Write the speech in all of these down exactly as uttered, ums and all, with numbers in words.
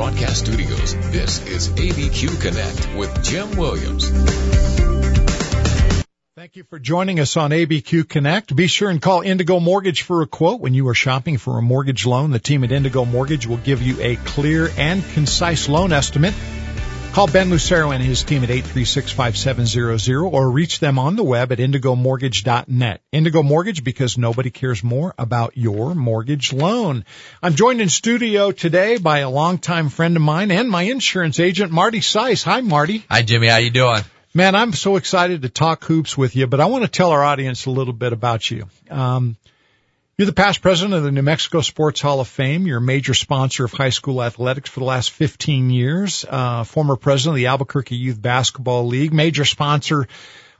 Broadcast Studios, this is A B Q Connect with Jim Williams. Thank you for joining us on A B Q Connect. Be sure and call Indigo Mortgage for a quote when you are shopping for a mortgage loan. The team at Indigo Mortgage will give you a clear and concise loan estimate. Call Ben Lucero and his team at eight three six, five seven zero zero or reach them on the web at indigo mortgage dot net. Indigo Mortgage, because nobody cares more about your mortgage loan. I'm joined in studio today by a longtime friend of mine and my insurance agent, Marty Seiss. Hi, Marty. Hi, Jimmy. How you doing? Man, I'm so excited to talk hoops with you, but I want to tell our audience a little bit about you. Um, You're the past president of the New Mexico Sports Hall of Fame. You're a major sponsor of high school athletics for the last fifteen years. Uh, former president of the Albuquerque Youth Basketball League. Major sponsor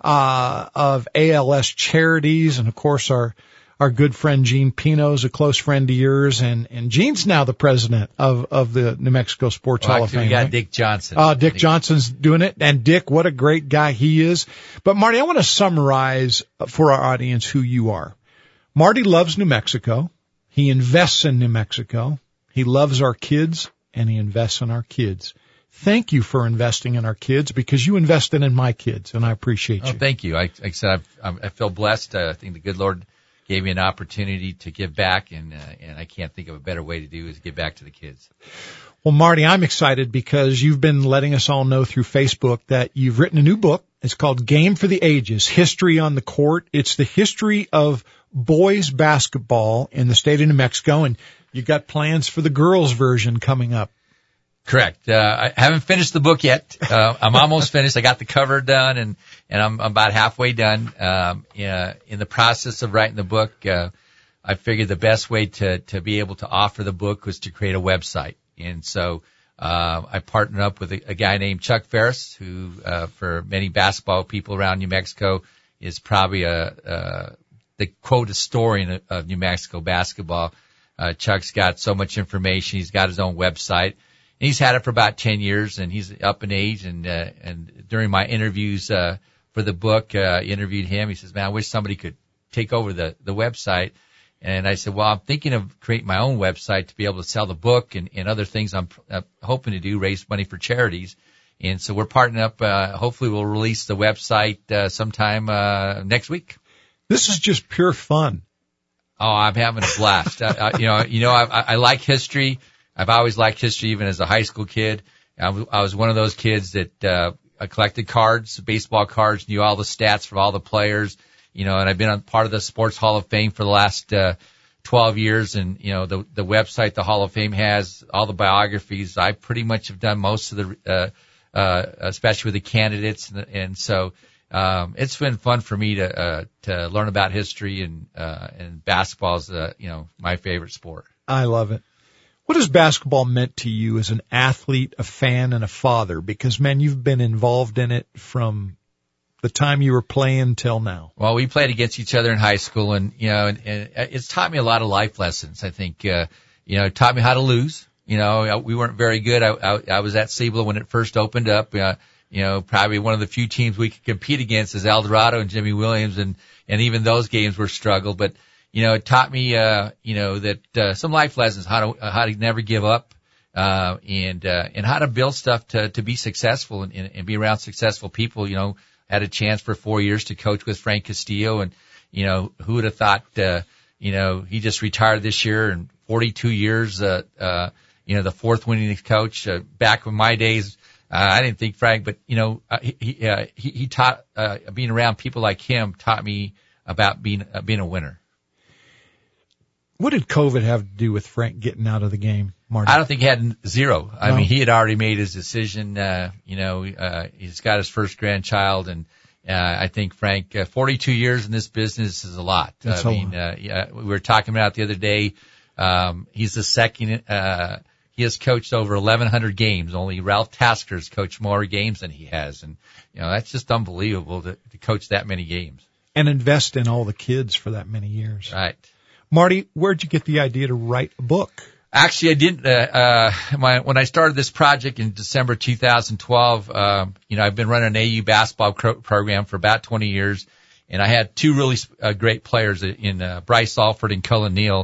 uh of A L S Charities. And, of course, our our good friend Gene Pino is a close friend of yours. And, and Gene's now the president of, of the New Mexico Sports well, Hall of Fame. We got right? Dick Johnson. Uh, Dick Johnson's doing it. And, Dick, what a great guy he is. But, Marty, I want to summarize for our audience who you are. Marty loves New Mexico. He invests in New Mexico. He loves our kids, and he invests in our kids. Thank you for investing in our kids, because you invested in my kids, and I appreciate you. Oh, thank you. I, like I said, I've, I feel blessed. Uh, I think the good Lord gave me an opportunity to give back, and uh, and I can't think of a better way to do is give back to the kids. Well, Marty, I'm excited because you've been letting us all know through Facebook that you've written a new book. It's called Game for the Ages, History on the Court. It's the history of boys basketball in the state of New Mexico, and you got plans for the girls version coming up. Correct. Uh, I haven't finished the book yet. Uh, I'm almost finished. I got the cover done, and, and I'm, I'm about halfway done. Um, uh, in the process of writing the book, uh, I figured the best way to, to be able to offer the book was to create a website. And so, uh, I partnered up with a, a guy named Chuck Ferris, who, uh, for many basketball people around New Mexico is probably a, uh, the quote historian of New Mexico basketball. Uh, Chuck's got so much information. He's got his own website. And he's had it for about ten years, and he's up in age. And, uh, and during my interviews, uh, for the book, uh, I interviewed him. He says, man, I wish somebody could take over the, the website. And I said, well, I'm thinking of creating my own website to be able to sell the book and, and other things I'm uh, hoping to do, raise money for charities. And so we're partnering up. Uh, hopefully we'll release the website, uh, sometime, uh, next week. This is just pure fun. Oh, I'm having a blast. uh, you know, you know, I, I like history. I've always liked history, even as a high school kid. I was one of those kids that, uh, I collected cards, baseball cards, knew all the stats from all the players. You know, and I've been on part of the Sports Hall of Fame for the last, uh, twelve years. And, you know, the, the website the Hall of Fame has, all the biographies. I pretty much have done most of the, uh, uh, especially with the candidates. And, and so, um, it's been fun for me to, uh, to learn about history, and, uh, and basketball is, uh, you know, my favorite sport. I love it. What has basketball meant to you as an athlete, a fan, and a father? Because, man, you've been involved in it from the time you were playing till now. Well, we played against each other in high school, and, you know, and, and it's taught me a lot of life lessons. I think, uh, you know, it taught me how to lose. You know, we weren't very good. I, I, I was at Cibola when it first opened up. Uh, you know, probably one of the few teams we could compete against is El Dorado and Jimmy Williams, and, and even those games were struggle. But, you know, it taught me, uh, you know, that, uh, some life lessons, how to, uh, how to never give up, uh, and, uh, and how to build stuff to, to be successful and, and, and be around successful people. You know, had a chance for four years to coach with Frank Castillo, and, you know, who would have thought, uh, you know, he just retired this year, and forty-two years, uh, uh, you know, the fourth winning coach, uh, back in my days. Uh, I didn't think Frank, but, you know, uh, he, uh, he, he taught, uh, being around people like him taught me about being, uh, being a winner. What did COVID have to do with Frank getting out of the game, Marty? I don't think he had zero. I no. mean, he had already made his decision. Uh, you know, uh, he's got his first grandchild, and, uh, I think Frank, uh, forty-two years in this business is a lot. That's I a mean, lot. uh, yeah, we were talking about it the other day. Um, he's the second, uh, he has coached over eleven hundred games. Only Ralph Tasker's coached more games than he has. And, you know, that's just unbelievable to, to coach that many games. And invest in all the kids for that many years. Right. Marty, where'd you get the idea to write a book? Actually, I didn't, uh, uh, my, when I started this project in December two thousand twelve, um, you know, I've been running an A U basketball pro- program for about twenty years, and I had two really uh, great players in, uh, Bryce Alford and Cullen Neal.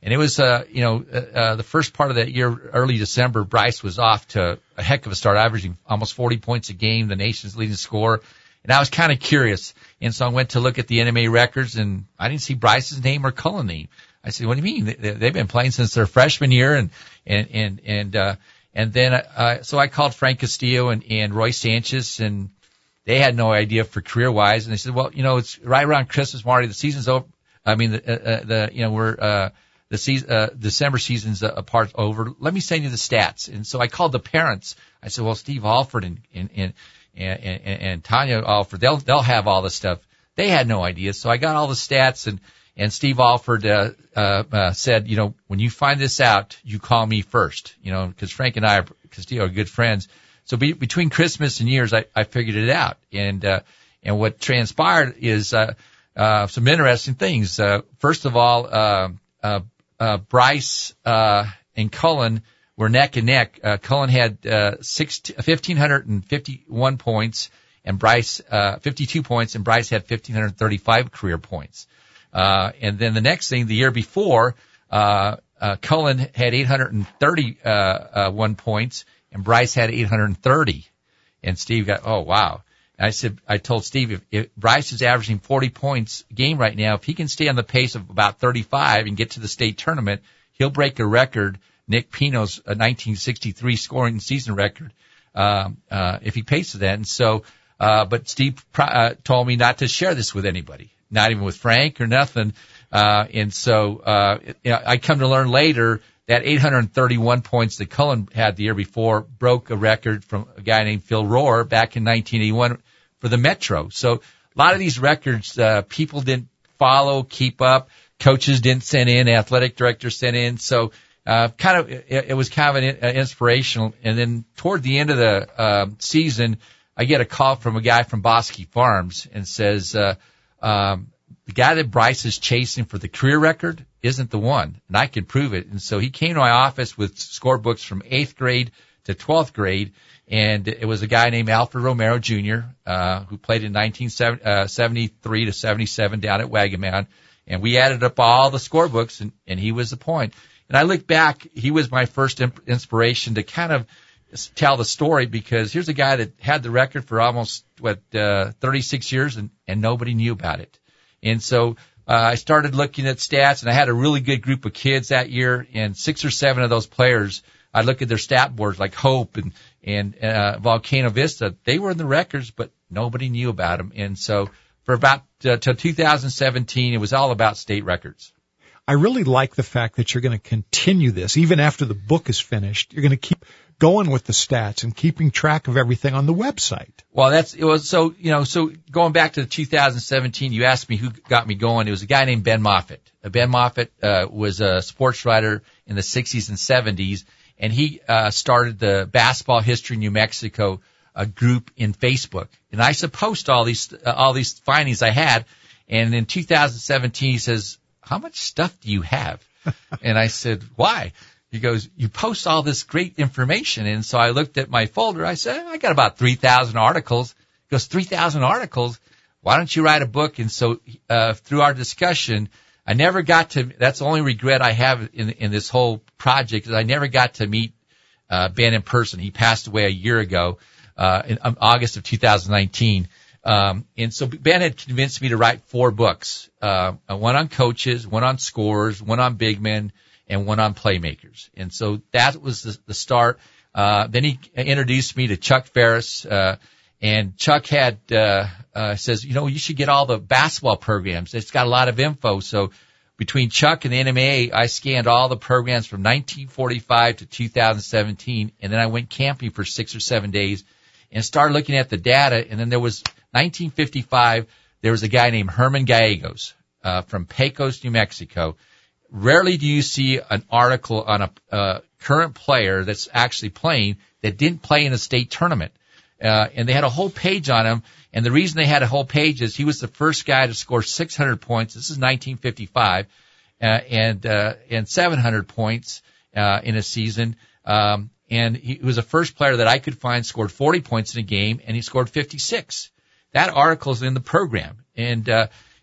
And it was, uh, you know, uh, uh, the first part of that year, early December, Bryce was off to a heck of a start, averaging almost forty points a game, the nation's leading scorer. And I was kind of curious. And so I went to look at the N M A records, and I didn't see Bryce's name or Cullen name. I said, what do you mean? They, they've been playing since their freshman year. And, and, and, and, uh, and then, uh, so I called Frank Castillo and, and Roy Sanchez, and they had no idea for career wise. And they said, well, you know, it's right around Christmas, Marty. The season's over. I mean, the, uh, the, you know, we're, uh, the season, uh, December season's a part over. Let me send you the stats. And so I called the parents. I said, well, Steve Alford and, and, and, and, and, and Tanya Alford, they'll, they'll have all this stuff. They had no idea. So I got all the stats, and, and Steve Alford, uh, uh, uh, said, you know, when you find this out, you call me first, you know, because Frank and I are, Castillo are good friends. So be, between Christmas and New Year's, I, I figured it out. And, uh, and what transpired is, uh, uh, some interesting things. Uh, first of all, uh, uh, uh, Bryce, uh, and Cullen were neck and neck. Uh, Cullen had, uh, six, one thousand five hundred fifty-one points, and Bryce, uh, fifty-two points, and Bryce had one thousand five hundred thirty-five career points. Uh, and then the next thing, the year before, uh, uh, Cullen had eight hundred thirty-one points, and Bryce had eight hundred thirty. And Steve got, oh, wow. And I said, I told Steve, if, if Bryce is averaging forty points a game right now, if he can stay on the pace of about thirty-five and get to the state tournament, he'll break a record, Nick Pino's uh, nineteen sixty-three scoring season record, um, uh, if he paces that. And so, uh, but Steve uh, told me not to share this with anybody, not even with Frank or nothing. Uh, and so, uh, you know, I come to learn later that eight hundred thirty-one points that Cullen had the year before broke a record from a guy named Phil Rohr back in nineteen eighty-one for the Metro. So a lot of these records, uh, people didn't follow, keep up. Coaches didn't send in, athletic directors sent in. So, uh, kind of, it, it was kind of an uh, inspirational. And then toward the end of the, uh, season, I get a call from a guy from Bosque Farms and says, uh, um, the guy that Bryce is chasing for the career record isn't the one, and I can prove it. And so he came to my office with scorebooks from eighth grade to twelfth grade, and it was a guy named Alfred Romero Junior, uh, who played in nineteen seventy-three to seventy-seven down at Wagaman. And we added up all the scorebooks, and, and he was the point. And I look back, he was my first imp- inspiration to kind of tell the story, because here's a guy that had the record for almost, what, uh, thirty-six years, and, and nobody knew about it. And so, uh, I started looking at stats, and I had a really good group of kids that year, and six or seven of those players, I look at their stat boards like Hope and, and, uh, Volcano Vista. They were in the records, but nobody knew about them. And so for about, uh, till two thousand seventeen, it was all about state records. I really like the fact that you're going to continue this. Even after the book is finished, you're going to keep going with the stats and keeping track of everything on the website. Well, that's, it was, so, you know, so going back to two thousand seventeen, you asked me who got me going. It was a guy named Ben Moffitt. Uh, Ben Moffitt, uh, was a sports writer in the sixties and seventies, and he, uh, started the Basketball History New Mexico, uh, group in Facebook. And I used to post all these, uh, all these findings I had. And in two thousand seventeen, he says, how much stuff do you have? And I said, why? He goes, you post all this great information. And so I looked at my folder. I said, I got about three thousand articles. He goes, three thousand articles? Why don't you write a book? And so, uh, through our discussion, I never got to, that's the only regret I have in, in this whole project, is I never got to meet, uh, Ben in person. He passed away a year ago, uh, in um, August of two thousand nineteen. Um, and so Ben had convinced me to write four books, uh, one on coaches, one on scorers, one on big men, and one on playmakers. And so that was the, the start. Uh, then he introduced me to Chuck Ferris, uh, and Chuck had, uh, uh, says, you know, you should get all the basketball programs. It's got a lot of info. So between Chuck and the N M A A, I scanned all the programs from nineteen forty-five to two thousand seventeen. And then I went camping for six or seven days and started looking at the data. And then there was nineteen fifty-five, there was a guy named Herman Gallegos, uh, from Pecos, New Mexico. Rarely do you see an article on a, uh, current player that's actually playing that didn't play in a state tournament. Uh, and they had a whole page on him. And the reason they had a whole page is he was the first guy to score six hundred points. This is nineteen fifty-five, uh, and, uh, and seven hundred points, uh, in a season. Um, and he was the first player that I could find scored forty points in a game, and he scored fifty-six. That article's in the program. And, uh,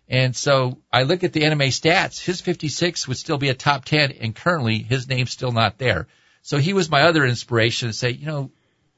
And so I look at the N M A stats. His fifty-six would still be a top ten, and currently his name's still not there. So he was my other inspiration to say, you know,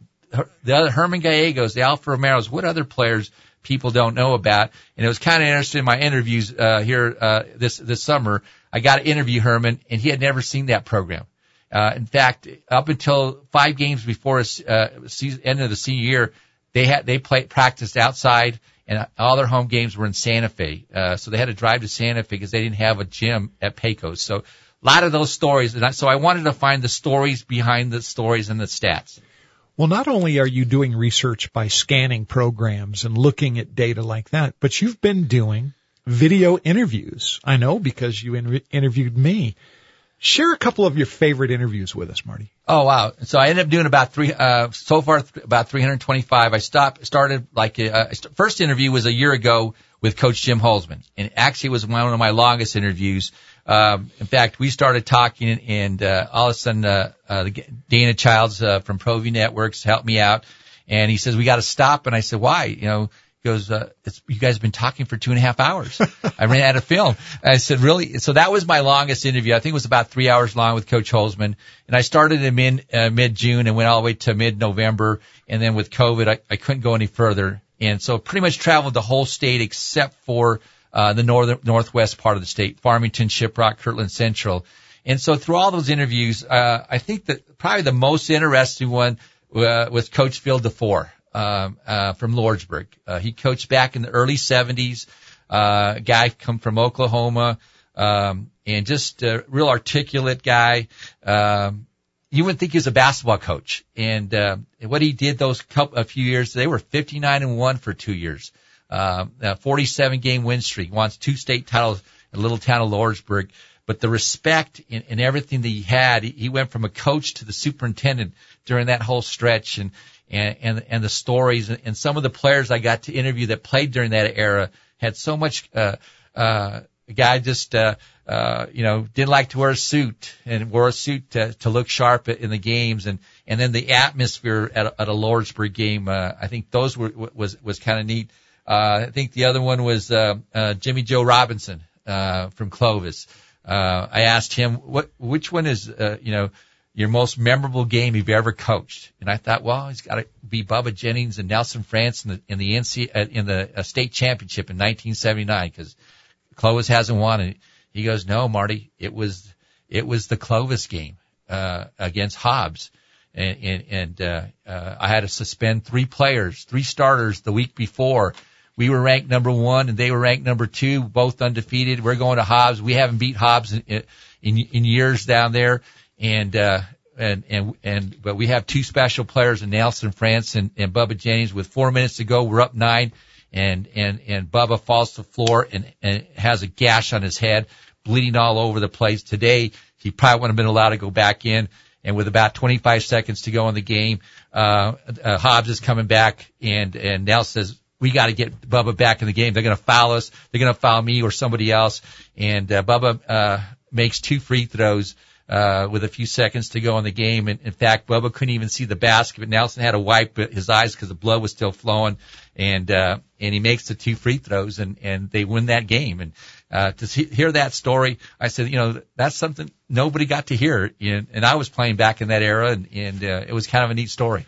the other Herman Gallegos, the Alfa Romeros, what other players people don't know about? And it was kind of interesting in my interviews uh, here uh, this this summer. I got to interview Herman, and he had never seen that program. Uh, in fact, up until five games before his uh, season, end of the senior year, they had they played practiced outside, and all their home games were in Santa Fe. Uh, so they had to drive to Santa Fe because they didn't have a gym at Pecos. So a lot of those stories, and I, so I wanted to find the stories behind the stories and the stats. Well, not only are you doing research by scanning programs and looking at data like that, but you've been doing video interviews. I know because you in- interviewed me. Share a couple of your favorite interviews with us, Marty. Oh, wow. So I ended up doing about three, uh, so far th- about three hundred twenty-five. I stopped, started like, uh, st- first interview was a year ago with Coach Jim Holzman. And actually it was one of my longest interviews. Um, in fact, we started talking and, and uh, all of a sudden, uh, uh, Dana Childs, uh, from ProView Networks helped me out. And he says, we got to stop. And I said, why? You know, he goes, uh, it's, you guys have been talking for two and a half hours. I ran out of film. I said, really? So that was my longest interview. I think it was about three hours long with Coach Holzman. And I started in mid, uh, mid-June and went all the way to mid-November. And then with COVID, I, I couldn't go any further. And so pretty much traveled the whole state except for, uh, the northern, northwest part of the state, Farmington, Shiprock, Kirtland Central. And so through all those interviews, uh, I think that probably the most interesting one, uh, was Coach Phil DeFore. Um, uh, from Lordsburg. Uh, he coached back in the early seventies, uh, guy come from Oklahoma, um, and just a real articulate guy. Um, you wouldn't think he was a basketball coach. And, uh, what he did those couple, a few years, they were fifty-nine and one for two years. Um, a forty-seven game win streak, wants two state titles in the little town of Lordsburg. But the respect and, and everything that he had, he, he went from a coach to the superintendent during that whole stretch. And, And, and, and the stories and some of the players I got to interview that played during that era had so much, uh, uh, a guy just, uh, uh, you know, didn't like to wear a suit and wore a suit to, to look sharp in the games. And, and then the atmosphere at a, at a Lordsburg game, uh, I think those were, was, was kind of neat. Uh, I think the other one was, uh, uh, Jimmy Joe Robinson, uh, from Clovis. Uh, I asked him, what, which one is, uh, you know, your most memorable game you've ever coached? And I thought, well, he's got to be Bubba Jennings and Nelson France in the, in the N C, uh, in the uh, state championship in nineteen seventy-nine because Clovis hasn't won it. He goes, no, Marty, it was, it was the Clovis game, uh, against Hobbs. And, and, and, uh, uh, I had to suspend three players, three starters the week before. We were ranked number one and they were ranked number two, both undefeated. We're going to Hobbs. We haven't beat Hobbs in, in, in years down there. And, uh, and, and, and, but we have two special players in Nelson France and, and Bubba Jennings. With four minutes to go, we're up nine, and, and, and Bubba falls to the floor and, and has a gash on his head, bleeding all over the place. Today, he probably wouldn't have been allowed to go back in. And with about twenty-five seconds to go in the game, uh, uh Hobbs is coming back, and, and Nelson says, we got to get Bubba back in the game. They're going to foul us. They're going to foul me or somebody else. And, uh, Bubba, uh, makes two free throws. Uh, with a few seconds to go in the game. And in fact, Bubba couldn't even see the basket. Nelson had to wipe his eyes because the blood was still flowing. And, uh, and he makes the two free throws and, and they win that game. And, uh, to see, hear that story, I said, you know, that's something nobody got to hear. And, and I was playing back in that era, and, and, uh, it was kind of a neat story.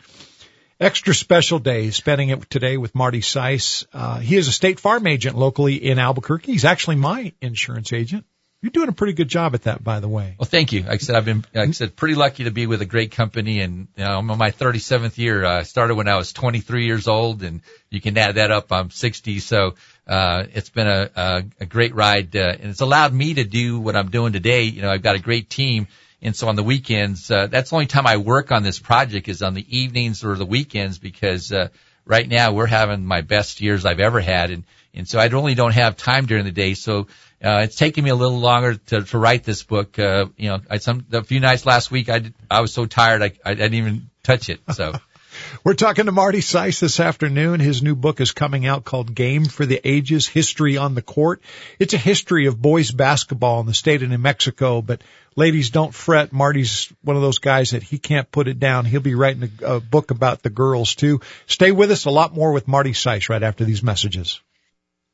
Extra special day, spending it today with Marty Seiss. Uh, he is a State Farm agent locally in Albuquerque. He's actually my insurance agent. You're doing a pretty good job at that, by the way. Well, thank you. Like I said, I've been, like I said, pretty lucky to be with a great company, and you know, I'm on my thirty-seventh year. I uh, started when I was twenty-three years old, and you can add that up. I'm sixty, so uh, it's been a, a, a great ride, uh, and it's allowed me to do what I'm doing today. You know, I've got a great team, and so on the weekends, uh, that's the only time I work on this project is on the evenings or the weekends, because uh, right now we're having my best years I've ever had, and and so I really don't have time during the day, so. Uh, it's taken me a little longer to, to write this book. Uh, you know, I, some, a few nights last week, I did, I was so tired, I, I didn't even touch it. So we're talking to Marty Seiss this afternoon. His new book is coming out called Game for the Ages, History on the Court. It's a history of boys basketball in the state of New Mexico. But ladies, don't fret. Marty's one of those guys that he can't put it down. He'll be writing a, a book about the girls too. Stay with us. A lot more with Marty Seiss right after these messages.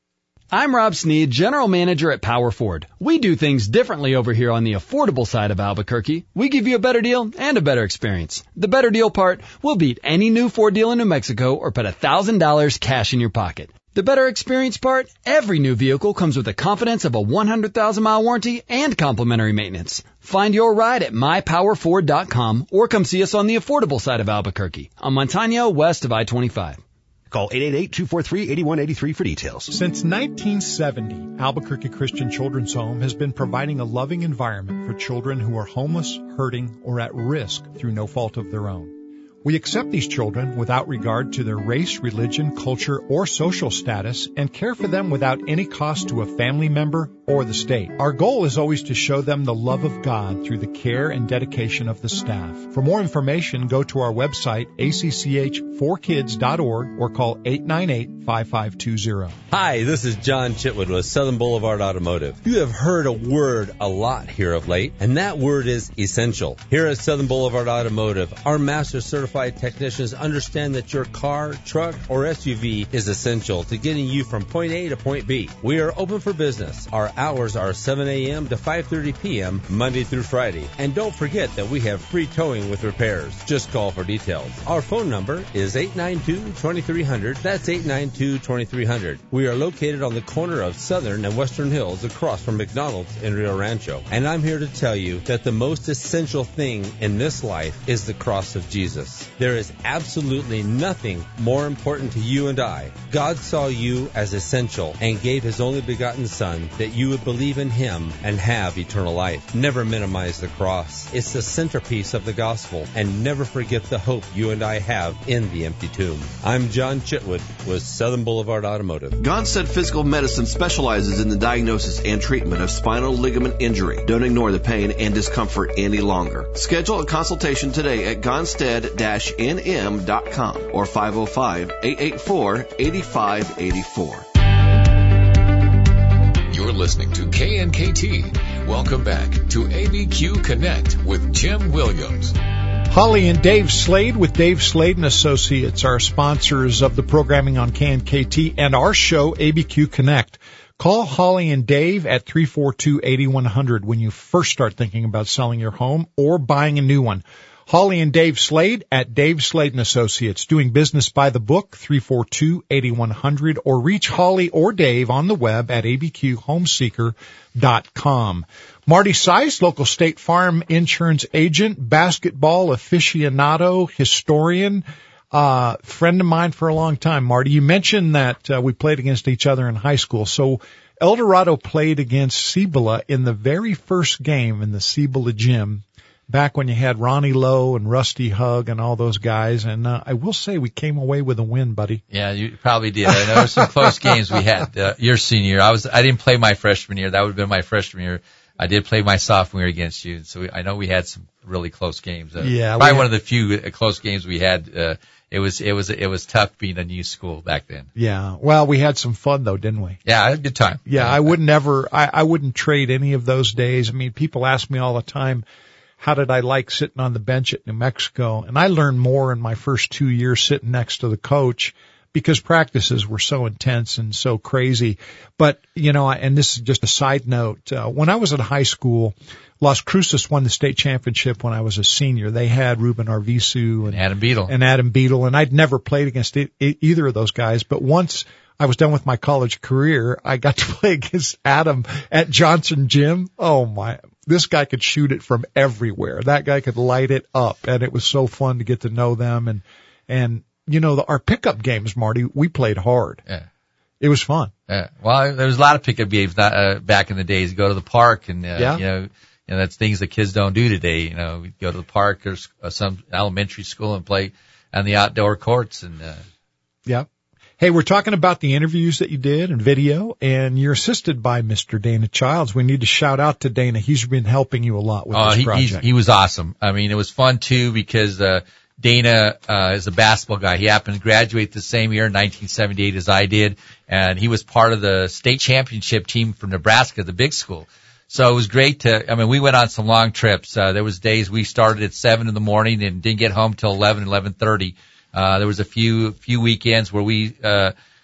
I'm Rob Sneed, General Manager at Power Ford. We do things differently over here on the affordable side of Albuquerque. We give you a better deal and a better experience. The better deal part, we'll beat any new Ford deal in New Mexico or put one thousand dollars cash in your pocket. The better experience part, every new vehicle comes with the confidence of a one hundred thousand mile warranty and complimentary maintenance. Find your ride at my power ford dot com or come see us on the affordable side of Albuquerque on Montano west of I twenty-five. Call eight eight eight, two four three, eight one eight three for details. Since nineteen seventy, Albuquerque Christian Children's Home has been providing a loving environment for children who are homeless, hurting, or at risk through no fault of their own. We accept these children without regard to their race, religion, culture, or social status and care for them without any cost to a family member or the state. Our goal is always to show them the love of God through the care and dedication of the staff. For more information, go to our website, a c c h four kids dot org, or call eight nine eight, five five two zero. Hi, this is John Chitwood with Southern Boulevard Automotive. You have heard a word a lot here of late, and that word is essential. Here at Southern Boulevard Automotive, our master certified technicians understand that your car, truck, or S U V is essential to getting you from point A to point B. We are open for business. Our hours are seven a.m. to five thirty p.m. Monday through Friday. And don't forget that we have free towing with repairs. Just call for details. Our phone number is eight nine two, two three zero zero. That's eight nine two, two three zero zero. We are located on the corner of Southern and Western Hills across from McDonald's in Rio Rancho. And I'm here to tell you that the most essential thing in this life is the cross of Jesus. There is absolutely nothing more important to you and I. God saw you as essential and gave His only begotten Son that you would believe in Him and have eternal life. Never minimize the cross. It's the centerpiece of the gospel, and never forget the hope you and I have in the empty tomb. I'm John Chitwood with Southern Boulevard Automotive. Gonstead Physical Medicine specializes in the diagnosis and treatment of spinal ligament injury. Don't ignore the pain and discomfort any longer. Schedule a consultation today at gonstead dash n m dot com or five oh five, eight eight four, eight five eight four. You're listening to K N K T. Welcome back to A B Q Connect with Jim Williams. Holly and Dave Slade with Dave Slade and Associates are sponsors of the programming on K N K T and our show, A B Q Connect. Call Holly and Dave at three four two, eight one zero zero when you first start thinking about selling your home or buying a new one. Holly and Dave Slade at Dave Slade and Associates, doing business by the book, three four two, eight one zero zero, or reach Holly or Dave on the web at a b q homeseeker dot com. Marty Seiss, local State Farm insurance agent, basketball aficionado, historian, uh, friend of mine for a long time. Marty, you mentioned that uh, we played against each other in high school. So El Dorado played against Cibola in the very first game in the Cibola gym, back when you had Ronnie Lowe and Rusty Hug and all those guys. And uh, I will say we came away with a win, buddy. Yeah, you probably did. I know there were some close games we had uh, your senior year. I was I didn't play my freshman year. That would have been my freshman year. I did play my sophomore year against you. So we, I know we had some really close games. Uh, yeah, probably had, one of the few uh, close games we had. Uh, it was it was it was tough being a new school back then. Yeah. Well, we had some fun though, didn't we? Yeah, I had a good time. Yeah, I wouldn't ever I, I wouldn't trade any of those days. I mean, people ask me all the time, how did I like sitting on the bench at New Mexico? And I learned more in my first two years sitting next to the coach because practices were so intense and so crazy. But, you know, and this is just a side note, uh, when I was at high school, Las Cruces won the state championship when I was a senior. They had Ruben Arvizu and, and Adam Beadle. And Adam Beadle, and I'd never played against it, it, either of those guys. But once I was done with my college career, I got to play against Adam at Johnson Gym. Oh my, this guy could shoot it from everywhere. That guy could light it up, and it was so fun to get to know them. And, and, you know, the, our pickup games, Marty, we played hard. Yeah. It was fun. Yeah. Well, there was a lot of pickup games not, uh, back in the days. You go to the park and, uh, yeah. you know, you know, that's things that kids don't do today. You know, we go to the park or uh, some elementary school and play on the outdoor courts and, uh, yeah. Hey, we're talking about the interviews that you did and video, and you're assisted by Mister Dana Childs. We need to shout out to Dana. He's been helping you a lot with uh, this he, project. He was awesome. I mean, it was fun too because, uh, Dana, uh, is a basketball guy. He happened to graduate the same year, nineteen seventy-eight, as I did, and he was part of the state championship team from Nebraska, the big school. So it was great to, I mean, we went on some long trips. Uh, there was days we started at seven in the morning and didn't get home till eleven, eleven thirty. Uh, there was a few, few weekends where we, uh,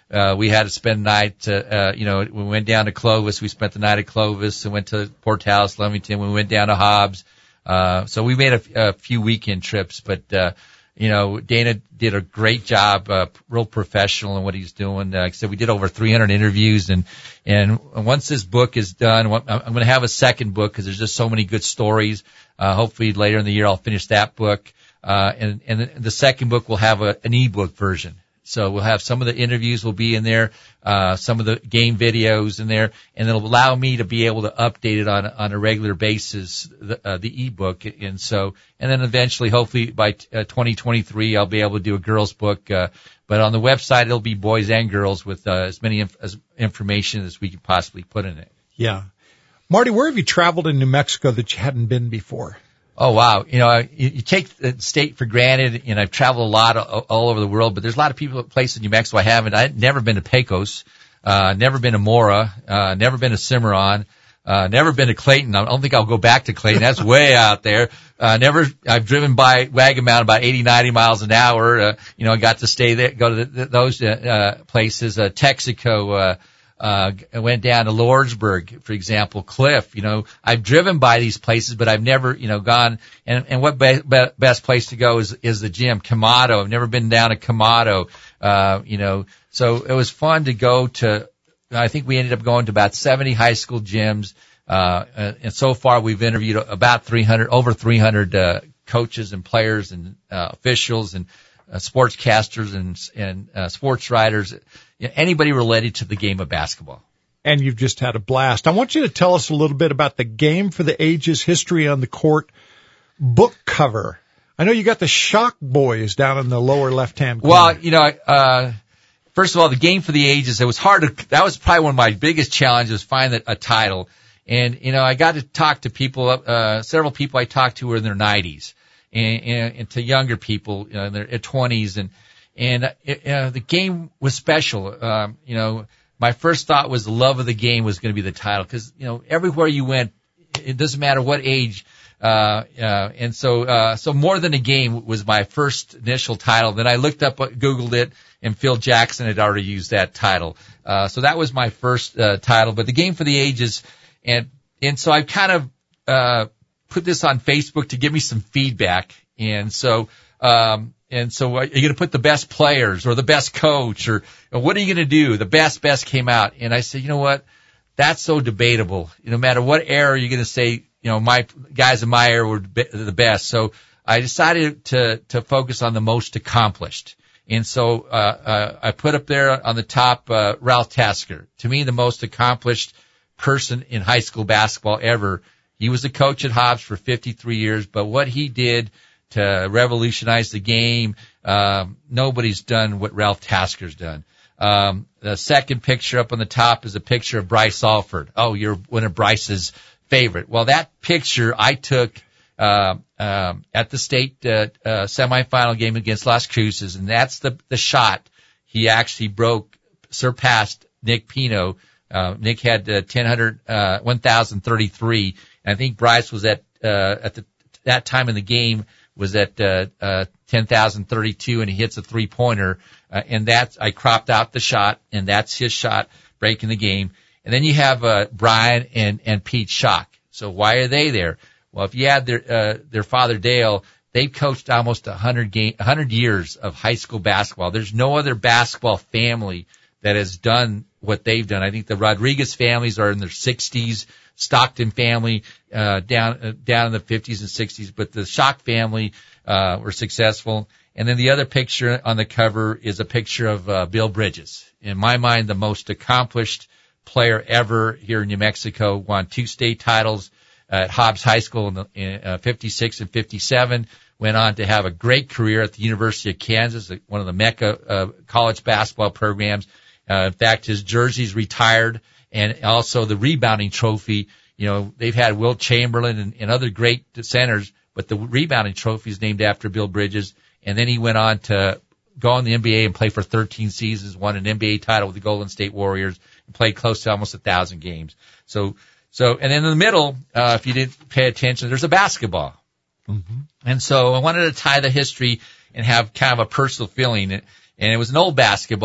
uh, we had to spend the night, uh, uh, you know, we went down to Clovis. We spent the night at Clovis and went to Portales, Leamington. We went down to Hobbs. Uh, so we made a, a few weekend trips, but, uh, you know, Dana did a great job, uh, real professional in what he's doing. Uh, like I said, we did over three hundred interviews, and, and once this book is done, I'm going to have a second book because there's just so many good stories. Uh, hopefully later in the year I'll finish that book. Uh, and, and the second book will have a, an ebook version. So we'll have some of the interviews will be in there, uh, some of the game videos in there, and it'll allow me to be able to update it on, on a regular basis, the, uh, the ebook. And so, and then eventually, hopefully by uh, twenty twenty-three, I'll be able to do a girls book. Uh, but on the website, it'll be boys and girls with, uh, as many inf- as information as we can possibly put in it. Yeah. Marty, where have you traveled in New Mexico that you hadn't been before? Oh, wow. You know, you, you take the state for granted, and I've traveled a lot all, all over the world, but there's a lot of people, places in New Mexico I haven't. I've never been to Pecos, uh, never been to Mora, uh, never been to Cimarron, uh, never been to Clayton. I don't think I'll go back to Clayton. That's way out there. Uh, never, I've driven by Wagon Mountain about eighty, ninety miles an hour. Uh, you know, I got to stay there, go to the, those, uh, places, uh, Texaco, uh, Uh, I went down to Lordsburg, for example, Cliff. You know, I've driven by these places, but I've never, you know, gone. And, and what be, be, best place to go is, is the gym, Camado. I've never been down to Camado. Uh, you know, so it was fun to go to. I think we ended up going to about seventy high school gyms. Uh, and so far we've interviewed about three hundred, over three hundred, uh, coaches and players and, uh, officials and, uh, sportscasters and, and, uh, sports writers. You know, anybody related to the game of basketball. And you've just had a blast. I want you to tell us a little bit about the Game for the Ages History on the Court book cover. I know you got the Shock Boys down in the lower left-hand corner. Well, you know, uh, first of all, the Game for the Ages, it was hard to, that was probably one of my biggest challenges, find a, a title. And, you know, I got to talk to people, uh, several people I talked to were in their nineties and, and, and to younger people, you know, in their twenties. And, And it, uh, the game was special. Um, you know, my first thought was the love of the game was going to be the title because, you know, everywhere you went, it doesn't matter what age. Uh, uh, and so, uh, so More Than a Game was my first initial title. Then I looked up, Googled it, and Phil Jackson had already used that title. Uh, so that was my first, uh, title. But the Game for the Ages, and, and so I kind of, uh, put this on Facebook to give me some feedback. And so, um, And so are you going to put the best players or the best coach or, or what are you going to do? The best, best came out. And I said, you know what? That's so debatable. No matter what era you're going to say, you know, my guys in my era were the best. So I decided to, to focus on the most accomplished. And so, uh, uh, I put up there on the top, uh, Ralph Tasker. To me, the most accomplished person in high school basketball ever. He was a coach at Hobbs for fifty-three years, but what he did to revolutionize the game. Um, nobody's done what Ralph Tasker's done. Um, the second picture up on the top is a picture of Bryce Alford. Oh, you're one of Bryce's favorite. Well, that picture I took, uh, um, at the state, uh, uh, semifinal game against Las Cruces, and that's the, the shot he actually broke, surpassed Nick Pino. Uh, Nick had, uh, ten hundred, uh, one thousand thirty-three. And I think Bryce was at, uh, at the, that time in the game, was at uh, uh ten thousand thirty-two, and he hits a three-pointer, uh, and that's, I cropped out the shot, and that's his shot breaking the game. And then you have uh Brian and and Pete Schock. So why are they there? Well, if you add their uh their father Dale, they've coached almost one hundred game one hundred years of high school basketball. There's no other basketball family that has done what they've done. I think the Rodriguez families are in their sixties. Stockton family, uh, down, uh, down in the fifties and sixties, but the Schock family, uh, were successful. And then the other picture on the cover is a picture of, uh, Bill Bridges. In my mind, the most accomplished player ever here in New Mexico, won two state titles at Hobbs High School in, the, in uh, fifty-six and fifty-seven, went on to have a great career at the University of Kansas, one of the Mecca, uh, college basketball programs. Uh, in fact, his jersey's retired. And also the rebounding trophy, you know, they've had Wilt Chamberlain and, and other great centers, but the rebounding trophy is named after Bill Bridges. And then he went on to go in the N B A and play for thirteen seasons, won an N B A title with the Golden State Warriors, and played close to almost a thousand games. So, so, and in the middle, uh, if you didn't pay attention, there's a basketball. Mm-hmm. And so I wanted to tie the history and have kind of a personal feeling. And it was an old basketball.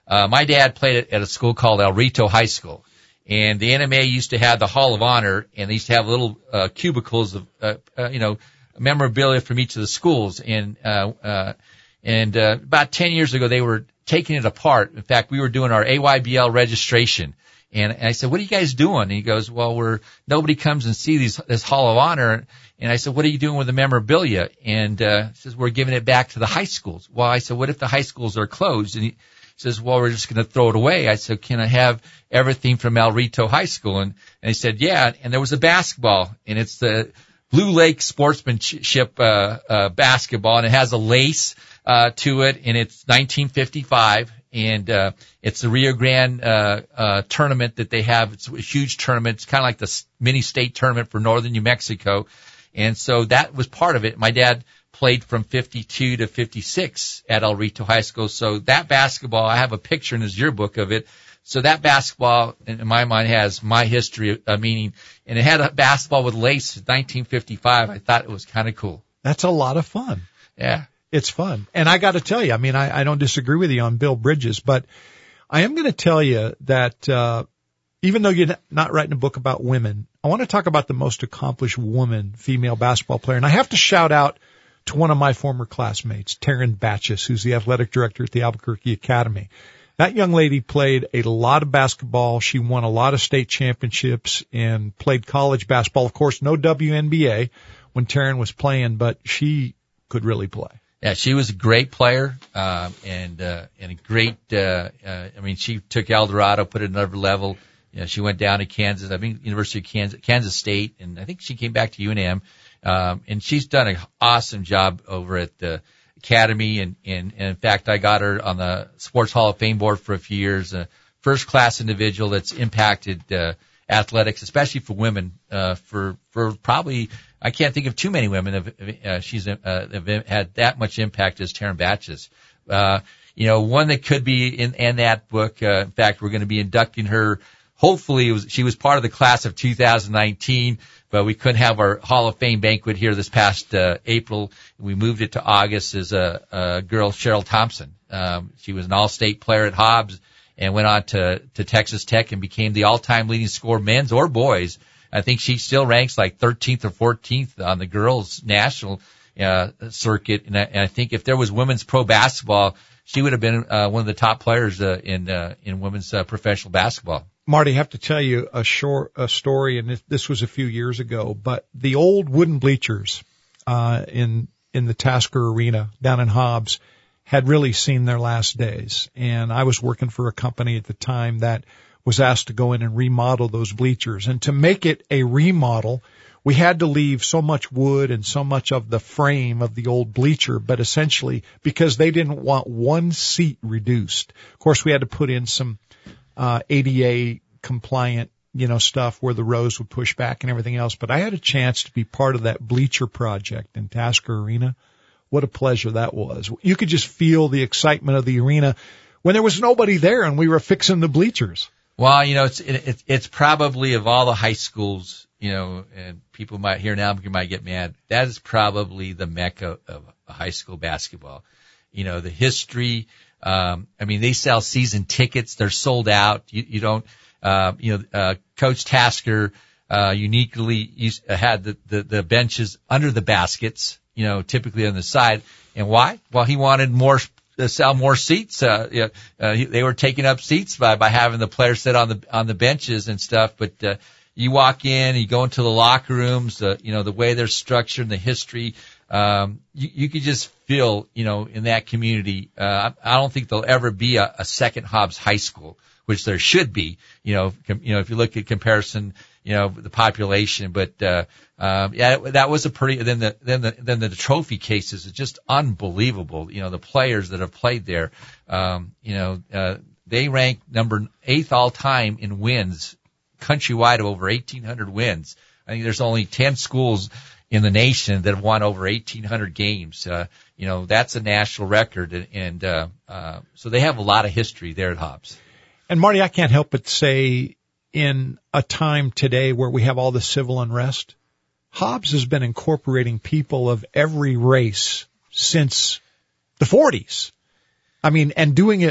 uh, my dad played at, at a school called El Rito High School. And the N M A used to have the Hall of Honor, and they used to have little uh, cubicles of, uh, uh, you know, memorabilia from each of the schools. And uh, uh, and uh, about ten years ago, they were taking it apart. In fact, we were doing our A Y B L registration, and, and I said, "What are you guys doing?" And he goes, "Well, we're nobody comes and see these this Hall of Honor." And I said, "What are you doing with the memorabilia?" And uh, he says, "We're giving it back to the high schools." Well, I said, "What if the high schools are closed?" And he says, "Well, we're just going to throw it away." I said, "Can I have everything from El Rito High School?" And, and he said, "Yeah." And there was a basketball, and it's the Blue Lake Sportsmanship uh, uh, basketball, and it has a lace uh, to it, and it's nineteen fifty-five, and uh, it's the Rio Grande uh, uh, tournament that they have. It's a huge tournament. It's kind of like the mini state tournament for northern New Mexico, and so that was part of it. My dad played from fifty-two to fifty-six at El Rito High School. So that basketball, I have a picture in his yearbook of it. So that basketball, in my mind, has my history, uh, meaning, and it had a basketball with lace in nineteen fifty-five. I thought it was kind of cool. That's a lot of fun. Yeah. It's fun. And I got to tell you, I mean, I, I don't disagree with you on Bill Bridges, but I am going to tell you that, uh, even though you're not writing a book about women, I want to talk about the most accomplished woman, female basketball player. And I have to shout out to one of my former classmates, Taryn Batchis, who's the athletic director at the Albuquerque Academy. That young lady played a lot of basketball. She won a lot of state championships and played college basketball. Of course, no W N B A when Taryn was playing, but she could really play. Yeah, she was a great player, um, and, uh, and a great, uh, uh, I mean, she took El Dorado, put it at another level. You know, she went down to Kansas, I mean, University of Kansas, Kansas State, and I think she came back to U N M. Um, and she's done an awesome job over at the Academy. And, and, and in fact, I got her on the Sports Hall of Fame board for a few years, a first class individual that's impacted, uh, athletics, especially for women, uh, for, for probably, I can't think of too many women have, uh, she's, uh, have had that much impact as Taryn Batchis. Uh, you know, one that could be in, in that book, uh, in fact, we're going to be inducting her. Hopefully it was, she was part of the class of two thousand nineteen, but we couldn't have our Hall of Fame banquet here this past, uh, April. We moved it to August as a, a girl, Cheryl Thompson. Um, she was an all-state player at Hobbs and went on to, to Texas Tech and became the all-time leading scorer, men's or boys. I think she still ranks like thirteenth or fourteenth on the girls' national uh, circuit. And I, and I think if there was women's pro basketball, she would have been uh, one of the top players uh, in uh, in women's uh, professional basketball. Marty, I have to tell you a short a story, and this was a few years ago. But the old wooden bleachers uh, in in the Tasker Arena down in Hobbs had really seen their last days, and I was working for a company at the time that was asked to go in and remodel those bleachers. And to make it a remodel, we had to leave so much wood and so much of the frame of the old bleacher, but essentially because they didn't want one seat reduced. Of course, we had to put in some uh A D A compliant, you know, stuff where the rows would push back and everything else. But I had a chance to be part of that bleacher project in Tasker Arena. What a pleasure that was. You could just feel the excitement of the arena when there was nobody there and we were fixing the bleachers. Well, you know, it's it, it's probably of all the high schools, you know, and people might hear now, you might get mad. That is probably the mecca of high school basketball. You know, the history. Um, I mean, they sell season tickets; they're sold out. You, you don't, uh, you know, uh, Coach Tasker uh, uniquely used, uh, had the, the the benches under the baskets, you know, typically on the side. And why? Well, he wanted more. To sell more seats. Uh, you know, uh, they were taking up seats by, by having the players sit on the, on the benches and stuff. But, uh, you walk in, you go into the locker rooms, uh, you know, the way they're structured and the history, um, you, you could just feel, you know, in that community, uh, I, I don't think there'll ever be a, a second Hobbs High School, which there should be, you know, com, you know, if you look at comparison, you know, the population, but, uh, um, yeah, that was a pretty, then the, then the, then the trophy cases is just unbelievable. You know, the players that have played there, um, you know, uh, they rank number eighth all time in wins countrywide of over eighteen hundred wins. I think there's only ten schools in the nation that have won over eighteen hundred games. Uh, you know, that's a national record. And, and, uh, uh, so they have a lot of history there at Hobbs. And Marty, I can't help but say, in a time today where we have all the civil unrest, Hobbs has been incorporating people of every race since the forties. I mean, and doing it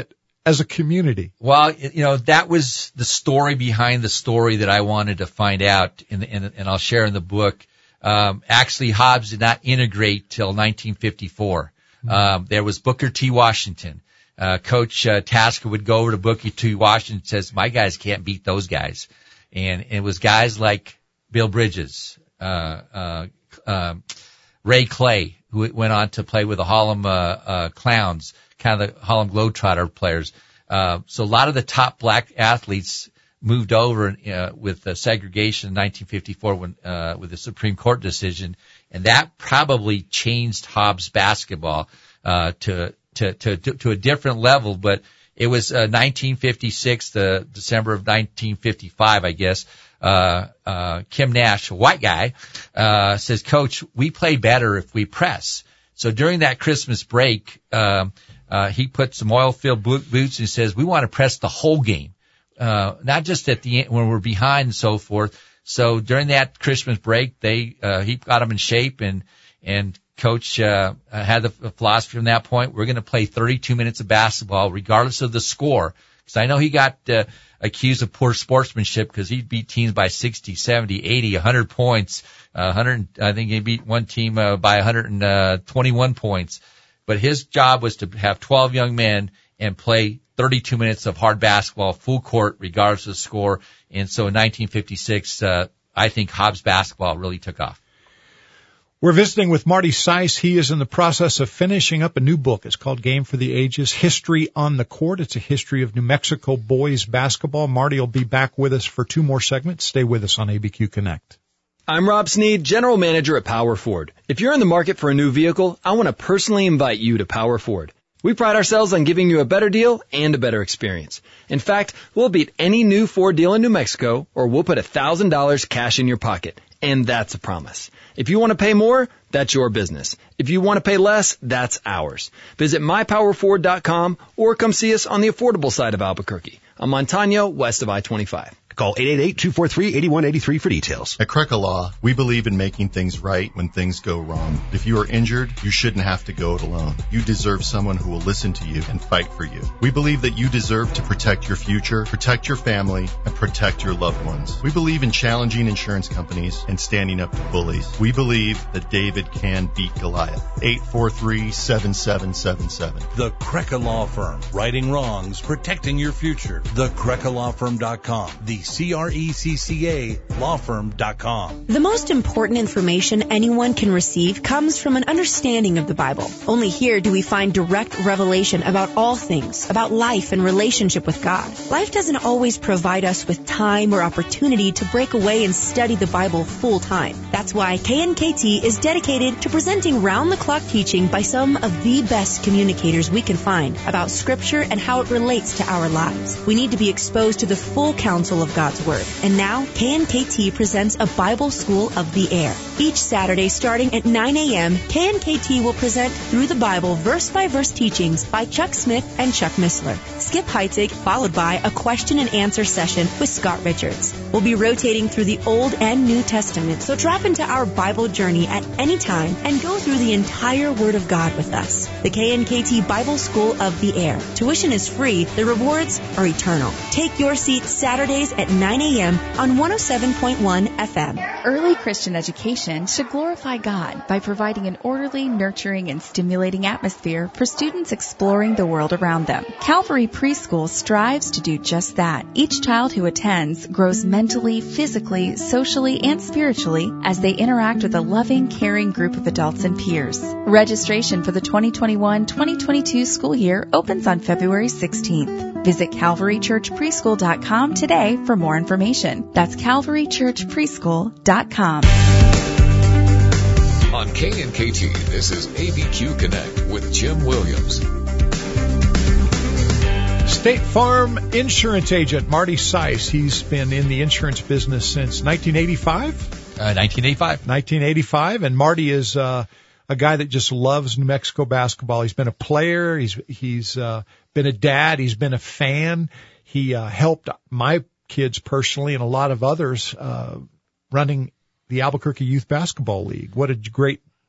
as a community? Well, you know, that was the story behind the story that I wanted to find out, in the, in, and I'll share in the book. Um, actually, Hobbs did not integrate till nineteen fifty-four. Mm-hmm. Um, there was Booker T. Washington. Uh, Coach uh, Tasker would go over to Booker T. Washington and says, my guys can't beat those guys. And it was guys like Bill Bridges, uh, uh, uh, Ray Clay, who went on to play with the Harlem uh, uh, Clowns, kind of the Harlem Globetrotter players. Uh, so a lot of the top black athletes moved over uh, with the segregation in nineteen fifty-four when, uh, with the Supreme Court decision, and that probably changed Hobbs basketball uh, to To, to, to a different level, but it was, uh, nineteen fifty-six, the December of nineteen fifty-five, I guess, uh, uh, Kim Nash, a white guy, uh, says, Coach, we play better if we press. So during that Christmas break, um, uh, he put some oil-filled boots and says, we want to press the whole game, uh, not just at the end when we're behind and so forth. So during that Christmas break, they, uh, he got them in shape, and, and, Coach uh, had the philosophy from that point, we're going to play thirty-two minutes of basketball regardless of the score. Because I know he got uh, accused of poor sportsmanship because he beat teams by sixty, seventy, eighty, one hundred points. Uh, one hundred, I think he beat one team uh, by one hundred twenty-one points. But his job was to have twelve young men and play thirty-two minutes of hard basketball, full court, regardless of the score. And so in nineteen fifty-six, uh, I think Hobbs basketball really took off. We're visiting with Marty Seiss. He is in the process of finishing up a new book. It's called Game for the Ages, History on the Court. It's a history of New Mexico boys basketball. Marty will be back with us for two more segments. Stay with us on A B Q Connect. I'm Rob Sneed, General Manager at Power Ford. If you're in the market for a new vehicle, I want to personally invite you to Power Ford. We pride ourselves on giving you a better deal and a better experience. In fact, we'll beat any new Ford deal in New Mexico, or we'll put one thousand dollars cash in your pocket. And that's a promise. If you want to pay more, that's your business. If you want to pay less, that's ours. Visit my power ford dot com or come see us on the affordable side of Albuquerque, on Montano, west of I twenty-five. Call eight eight eight, two four three, eight one eight three for details. At Crecca Law, we believe in making things right when things go wrong. If you are injured, you shouldn't have to go it alone. You deserve someone who will listen to you and fight for you. We believe that you deserve to protect your future, protect your family, and protect your loved ones. We believe in challenging insurance companies and standing up to bullies. We believe that David can beat Goliath. eight four three, seven seven seven seven. The Crecca Law Firm. Righting wrongs, protecting your future. the crecca law firm dot com. The C R E C C A law firm dot com. The most important information anyone can receive comes from an understanding of the Bible. Only here do we find direct revelation about all things, about life and relationship with God. Life doesn't always provide us with time or opportunity to break away and study the Bible full time. That's why K N K T is dedicated to presenting round-the-clock teaching by some of the best communicators we can find about Scripture and how it relates to our lives. We need to be exposed to the full counsel of God's Word. And now, K N K T presents a Bible School of the Air. Each Saturday, starting at nine a.m., K N K T will present Through the Bible verse-by-verse teachings by Chuck Smith and Chuck Missler. Skip Heitzig, followed by a question and answer session with Scott Richards. We'll be rotating through the Old and New Testament, so drop into our Bible journey at any time and go through the entire Word of God with us. The K N K T Bible School of the Air. Tuition is free. The rewards are eternal. Take your seat Saturdays at nine a.m. on one oh seven point one F M. Early Christian education should glorify God by providing an orderly, nurturing, and stimulating atmosphere for students exploring the world around them. Calvary Preschool strives to do just that. Each child who attends grows mentally, physically, socially, and spiritually as they interact with a loving, caring group of adults and peers. Registration for the twenty twenty-one twenty twenty-two school year opens on February sixteenth. Visit calvary church preschool dot com today for more information. That's calvary church preschool dot com. On K N K T, this is A B Q Connect with Jim Williams. State Farm insurance agent Marty Seiss. He's been in the insurance business since nineteen eighty-five. Uh, nineteen eighty-five. nineteen eighty-five, and Marty is uh, a guy that just loves New Mexico basketball. He's been a player. He's he's uh, been a dad. He's been a fan. He uh, helped my kids personally and a lot of others uh, running the Albuquerque Youth Basketball League. What a great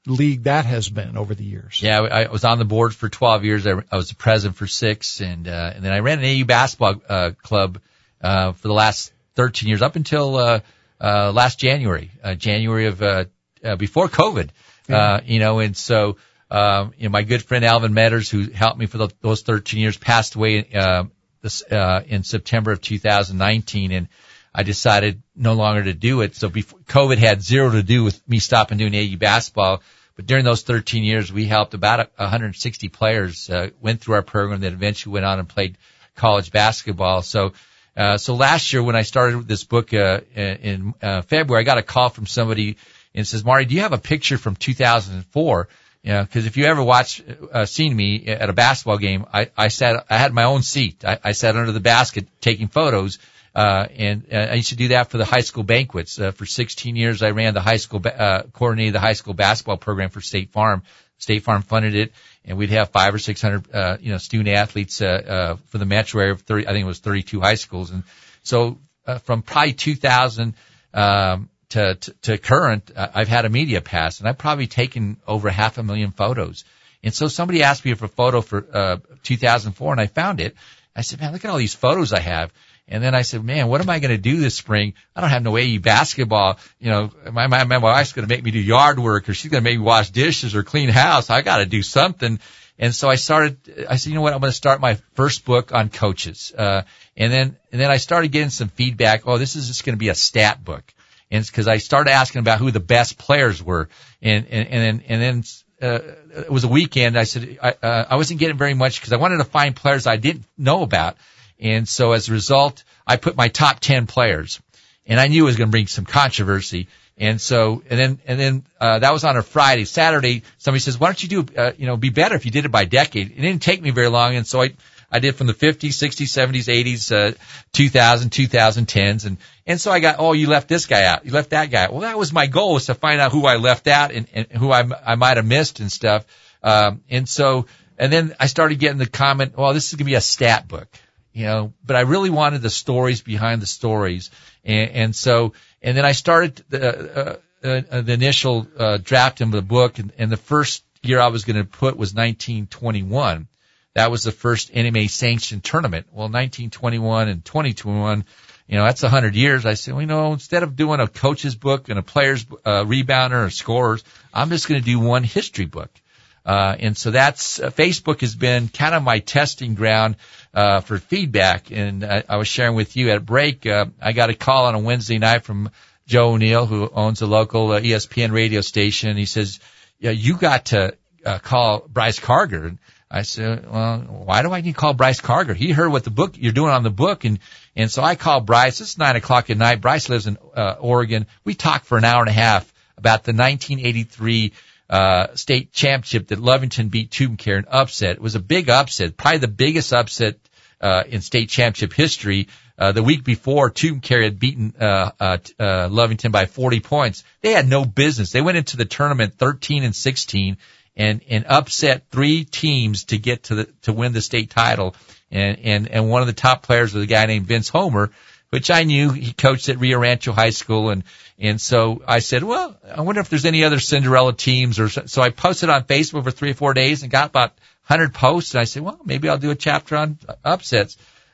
league that has been over the years. Yeah, I was on the board for twelve years. I, I was the president for six, and uh, and then I ran an A U basketball uh, club uh, for the last thirteen years, up until uh, uh, last January, uh, January of uh, uh, before COVID. Yeah. Uh, you know, and so um, you know, my good friend Alvin Metters, who helped me for the, those thirteen years, passed away uh, this uh, in September of two thousand nineteen, and I decided no longer to do it. So before COVID had zero to do with me stopping doing A U basketball. But during those thirteen years, we helped about one hundred sixty players, uh, went through our program that eventually went on and played college basketball. So, uh, so last year when I started this book, uh, in, uh, February, I got a call from somebody and says, Marty, do you have a picture from two thousand four? You know, cause if you ever watched, uh, seen me at a basketball game, I, I sat, I had my own seat. I, I sat under the basket taking photos. Uh, and uh, I used to do that for the high school banquets. Uh, for sixteen years, I ran the high school, ba- uh, coordinated the high school basketball program for State Farm. State Farm funded it, and we'd have five or six hundred, uh, you know, student athletes, uh, uh, for the metro area of thirty, I think it was thirty-two high schools. And so, uh, from probably two thousand, um, to, to, to current, uh, I've had a media pass, and I've probably taken over half a million photos. And so somebody asked me for a photo for, uh, two thousand four, and I found it. I said, man, look at all these photos I have. And then I said, man, what am I going to do this spring? I don't have no A U basketball. You know, my, my, my wife's going to make me do yard work, or she's going to make me wash dishes or clean house. I got to do something. And so I started, I said, you know what? I'm going to start my first book on coaches. Uh, and then, and then I started getting some feedback. Oh, this is just going to be a stat book. And it's because I started asking about who the best players were. And, and, and then, and then, uh, it was a weekend. I said, I, uh, I wasn't getting very much because I wanted to find players I didn't know about. And so as a result, I put my top ten players, and I knew it was going to bring some controversy. And so, and then, and then, uh, that was on a Friday. Saturday, somebody says, why don't you do, uh, you know, be better if you did it by decade. It didn't take me very long. And so I, I did from the fifties, sixties, seventies, eighties, uh, two thousand, twenty tens. And, and so I got, oh, you left this guy out. You left that guy out. Well, that was my goal, was to find out who I left out and, and who I, I might have missed and stuff. Um, and so, and then I started getting the comment, well, this is going to be a stat book. You know, but I really wanted the stories behind the stories. And, and so, and then I started the, uh, uh, the initial, uh, draft of the book. And, and the first year I was going to put was nineteen twenty-one. That was the first N M A sanctioned tournament. Well, nineteen twenty-one and twenty twenty-one, you know, that's a hundred years. I said, well, you know, instead of doing a coach's book and a player's, uh, rebounder or scorers, I'm just going to do one history book. Uh, and so that's, uh, Facebook has been kind of my testing ground, uh, for feedback. And I, I was sharing with you at break, uh, I got a call on a Wednesday night from Joe O'Neill, who owns a local uh, E S P N radio station. He says, yeah, you got to, uh, call Bryce Carger. And I said, well, why do I need to call Bryce Carger? He heard what the book, you're doing on the book. And, and so I called Bryce. It's nine o'clock at night. Bryce lives in, uh, Oregon. We talked for an hour and a half about the nineteen eighty-three uh, state championship that Lovington beat Tucumcari, an upset. It was a big upset, probably the biggest upset, uh, in state championship history. Uh, the week before, Tucumcari had beaten, uh, uh, uh, Lovington by forty points. They had no business. They went into the tournament thirteen and sixteen and, and upset three teams to get to the, to win the state title. And, and, and one of the top players was a guy named Vince Homer, which I knew. He coached at Rio Rancho High School. And, and so I said, well, I wonder if there's any other Cinderella teams or so. So I posted on Facebook for three or four days and got about one hundred posts. And I said, well, maybe I'll do a chapter on upsets,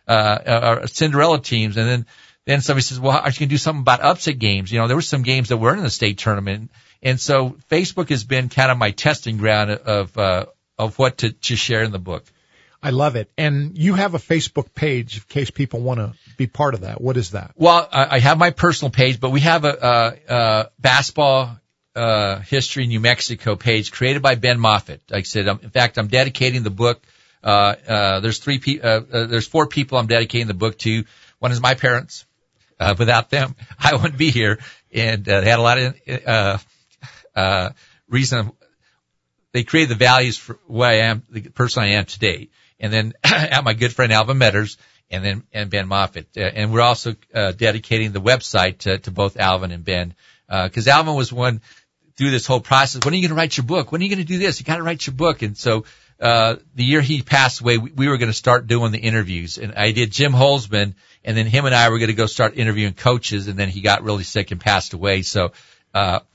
uh, or Cinderella teams. And then, then somebody says, well, are you going to do something about upset games? You know, there were some games that weren't in the state tournament. And so Facebook has been kind of my testing ground of, uh, of what to, to share in the book. I love it. And you have a Facebook page in case people want to be part of that. What is that? Well, I have my personal page, but we have a, a, a basketball uh history New Mexico page created by Ben Moffitt. Like I said, I'm, in fact, I'm dedicating the book. Uh, uh, there's three pe- uh, uh, there's four people I'm dedicating the book to. One is my parents. Uh, without them, I wouldn't be here. And uh, they had a lot of uh, uh, reason. They created the values for who I am, the person I am today. And then I have my good friend Alvin Metters, and then and Ben Moffitt. Uh, and we're also uh, dedicating the website to, to both Alvin and Ben, because uh, Alvin was one through this whole process. When are you going to write your book? When are you going to do this? You got to write your book. And so uh the year he passed away, we, we were going to start doing the interviews. And I did Jim Holzman, and then him and I were going to go start interviewing coaches. And then he got really sick and passed away. So uh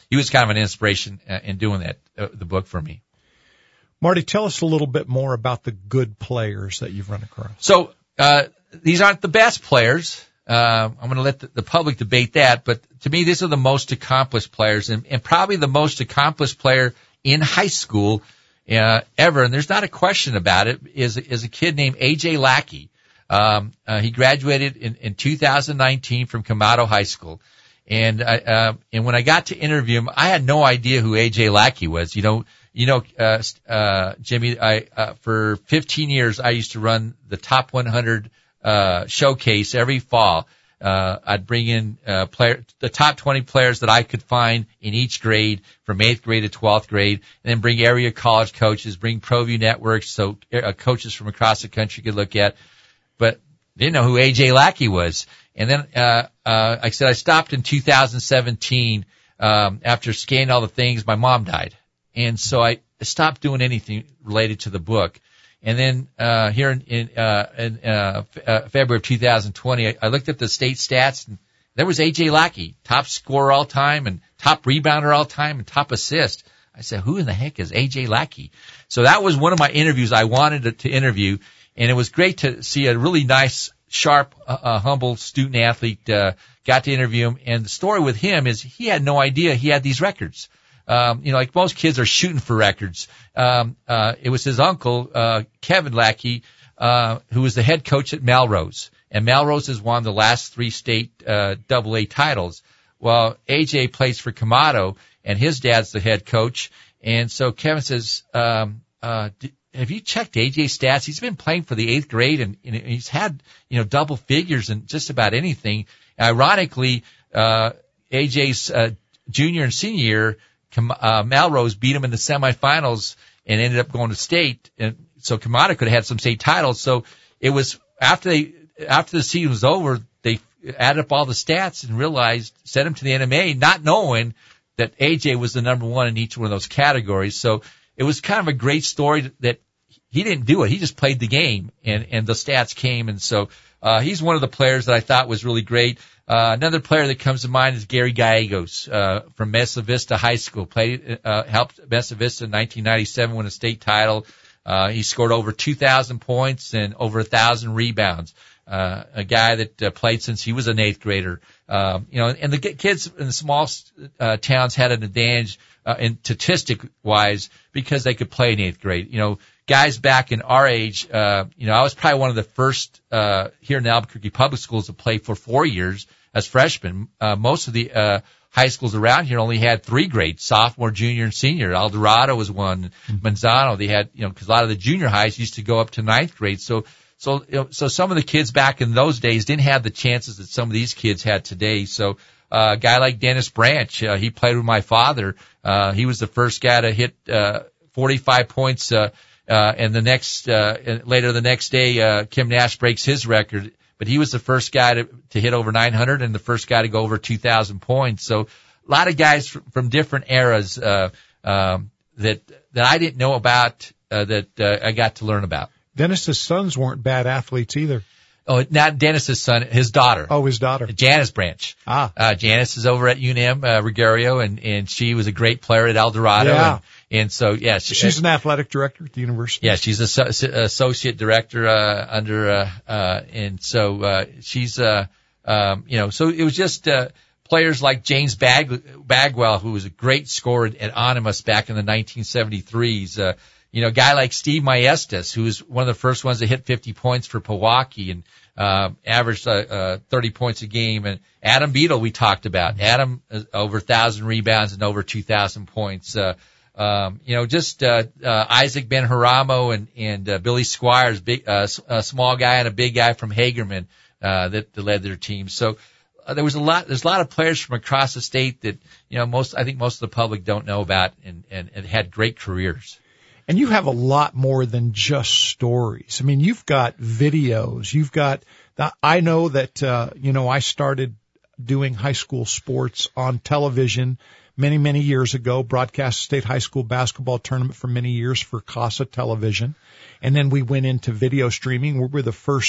he was kind of an inspiration uh, in doing that, uh, the book for me. Marty, tell us a little bit more about the good players that you've run across. So, uh, these aren't the best players. Uh, I'm going to let the, the public debate that, but to me, these are the most accomplished players, and, and probably the most accomplished player in high school uh, ever, and there's not a question about it, is, is a kid named A J Lackey. Um, uh, he graduated in, in two thousand nineteen from Camado High School. And I, uh, and when I got to interview him, I had no idea who A J Lackey was. You know, you know, uh, uh, Jimmy, I, uh, for fifteen years, I used to run the top one hundred, uh, showcase every fall. Uh, I'd bring in, uh, player, the top twenty players that I could find in each grade from eighth grade to twelfth grade, and then bring area college coaches, bring ProView networks so uh, coaches from across the country could look at. But didn't know who A J Lackey was. And then, uh, uh, like I said, I stopped in two thousand seventeen, um, after scanning all the things. My mom died. And so I stopped doing anything related to the book. And then, uh, here in, in, uh, in, uh, uh, February of two thousand twenty, I, I looked at the state stats, and there was A J Lackey, top scorer all time and top rebounder all time and top assist. I said, who in the heck is A J Lackey? So that was one of my interviews I wanted to, to interview. And it was great to see a really nice, sharp, uh, uh, humble student athlete, uh, got to interview him. And the story with him is he had no idea he had these records. Um, you know, like most kids are shooting for records. Um, uh, it was his uncle, uh, Kevin Lackey, uh, who was the head coach at Melrose. And Melrose has won the last three state, uh, double A titles. Well, A J plays for Camado, and his dad's the head coach. And so Kevin says, um, uh, d- have you checked A J's stats? He's been playing for the eighth grade, and, and he's had, you know, double figures in just about anything. Ironically, uh, A J's, uh, junior and senior year, uh, Melrose beat him in the semifinals and ended up going to state. And so Camado could have had some state titles. So it was after they, after the season was over, they added up all the stats and realized, sent him to the N M A, not knowing that A J was the number one in each one of those categories. So it was kind of a great story that he didn't do it. He just played the game, and, and the stats came. And so, uh, he's one of the players that I thought was really great. Uh, another player that comes to mind is Gary Gallegos, uh, from Mesa Vista High School. Played, uh, helped Mesa Vista in nineteen ninety-seven win a state title. Uh, he scored over two thousand points and over one thousand rebounds. Uh, a guy that uh, played since he was an eighth grader. Um, you know, and the kids in the small, uh, towns had an advantage, uh, in statistic wise because they could play in eighth grade. You know, guys back in our age, uh, you know, I was probably one of the first, uh, here in the Albuquerque public schools to play for four years as freshmen. Uh, most of the, uh, high schools around here only had three grades, sophomore, junior, and senior. El Dorado was one. Mm-hmm. Manzano, they had, you know, cause a lot of the junior highs used to go up to ninth grade. So, so, you know, so some of the kids back in those days didn't have the chances that some of these kids had today. So, uh, a guy like Dennis Branch, uh, he played with my father. Uh, he was the first guy to hit, uh, forty-five points, uh, uh, and the next, uh, later the next day, uh, Kim Nash breaks his record. But he was the first guy to, to hit over nine hundred and the first guy to go over two thousand points. So a lot of guys from, from different eras, uh, um, that, that I didn't know about, uh, that, uh, I got to learn about. Dennis's sons weren't bad athletes either. Oh, not Dennis's son, his daughter. Oh, his daughter. Janice Branch. Ah. Uh, Janice is over at U N M, uh, Regario, and, and she was a great player at El Dorado. Yeah. And, and so, yeah. She, she's an athletic director at the university. Yeah, she's an so, associate director, uh, under, uh, uh, and so, uh, she's, uh, um, you know, so it was just, uh, players like James Bag- Bagwell, who was a great scorer at Animas back in the nineteen seventy-threes, uh, you know, a guy like Steve Maestas, who was one of the first ones to hit fifty points for Pewaukee and, uh, averaged, uh, uh, thirty points a game. And Adam Beadle, we talked about. Adam, uh, over one thousand rebounds and over two thousand points. Uh, um, you know, just, uh, uh, Isaac Ben-Haramo and, and, uh, Billy Squires, big, uh, a small guy and a big guy from Hagerman, uh, that, that led their team. So, uh, there was a lot, there's a lot of players from across the state that, you know, most, I think most of the public don't know about and, and, and had great careers. And you have a lot more than just stories. I mean, you've got videos. You've got, I know that, uh, you know, I started doing high school sports on television many, many years ago, broadcast state high school basketball tournament for many years for Casa Television. And then we went into video streaming. We were the first,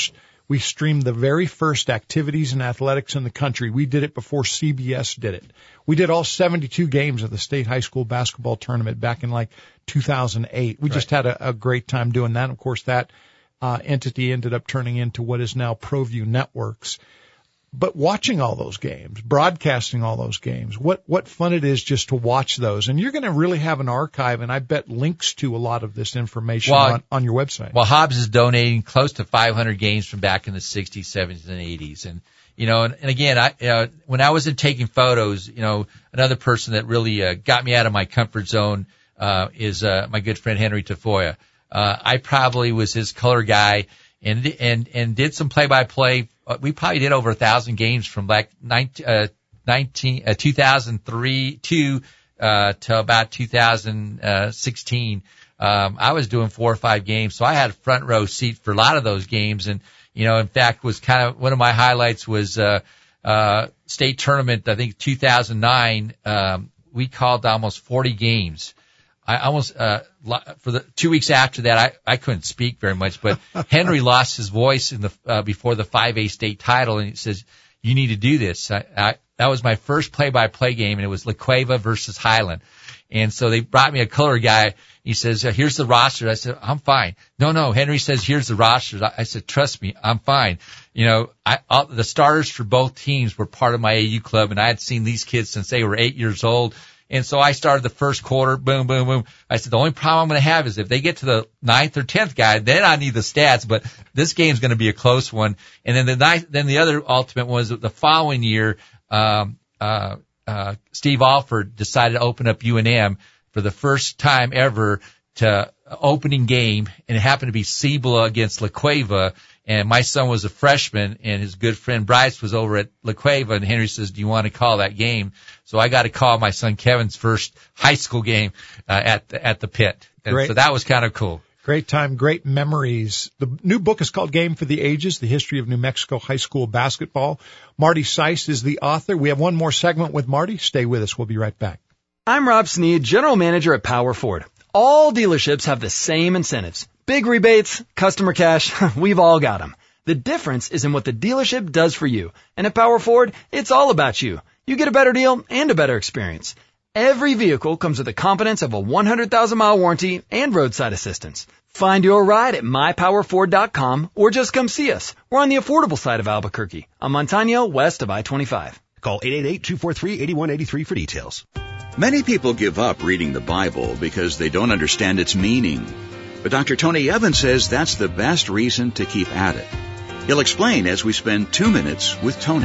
We streamed the very first activities and athletics in the country. We did it before C B S did it. We did all seventy-two games of the state high school basketball tournament back in like two thousand eight. We right. just had a, a great time doing that. Of course, that uh, entity ended up turning into what is now ProView Networks. But watching all those games, broadcasting all those games, what, what fun it is just to watch those. And you're going to really have an archive, and I bet links to a lot of this information well, on, on your website. Well, Hobbs is donating close to five hundred games from back in the sixties, seventies, and eighties. And, you know, and, and again, I, uh, when I wasn't taking photos, you know, another person that really uh, got me out of my comfort zone uh, is uh, my good friend Henry Tafoya. Uh, I probably was his color guy and, and, and did some play-by-play. We probably did over a thousand games from like nineteen, uh, nineteen, uh, two thousand three to, uh, to about two thousand sixteen. Um, I was doing four or five games, so I had a front row seat for a lot of those games. And, you know, in fact, was kind of one of my highlights was, uh, uh, state tournament, I think two thousand nine. Um, we called almost forty games. I almost, uh, for the two weeks after that, I, I couldn't speak very much, but Henry lost his voice in the, uh, before the five A state title, and he says, you need to do this. I, I, that was my first play-by-play game, and it was La Cueva versus Highland. And so they brought me a color guy. He says, here's the roster. I said, I'm fine. No, no. Henry says, here's the roster. I said, trust me, I'm fine. You know, I, all, the starters for both teams were part of my A U club, and I had seen these kids since they were eight years old. And so I started the first quarter, boom, boom, boom. I said, the only problem I'm going to have is if they get to the ninth or tenth guy, then I need the stats, but this game's going to be a close one. And then the ninth, then the other ultimate was the following year, um, uh, uh, Steve Alford decided to open up U N M for the first time ever to opening game, and it happened to be Cibola against La Cueva. And my son was a freshman, and his good friend Bryce was over at La Cueva, and Henry says, do you want to call that game? So I got to call my son Kevin's first high school game uh, at the, at the pit. And great. So that was kind of cool. Great time, great memories. The new book is called Game for the Ages, The History of New Mexico High School Basketball. Marty Seiss is the author. We have one more segment with Marty. Stay with us. We'll be right back. I'm Rob Sneed, General Manager at Power Ford. All dealerships have the same incentives. Big rebates, customer cash, we've all got them. The difference is in what the dealership does for you. And at Power Ford, it's all about you. You get a better deal and a better experience. Every vehicle comes with the confidence of a one hundred thousand mile warranty and roadside assistance. Find your ride at my power ford dot com or just come see us. We're on the affordable side of Albuquerque, on Montano, west of I twenty-five. Call eight eight eight, two four three, eight one eight three for details. Many people give up reading the Bible because they don't understand its meaning. But Doctor Tony Evans says that's the best reason to keep at it. He'll explain as we spend two minutes with Tony.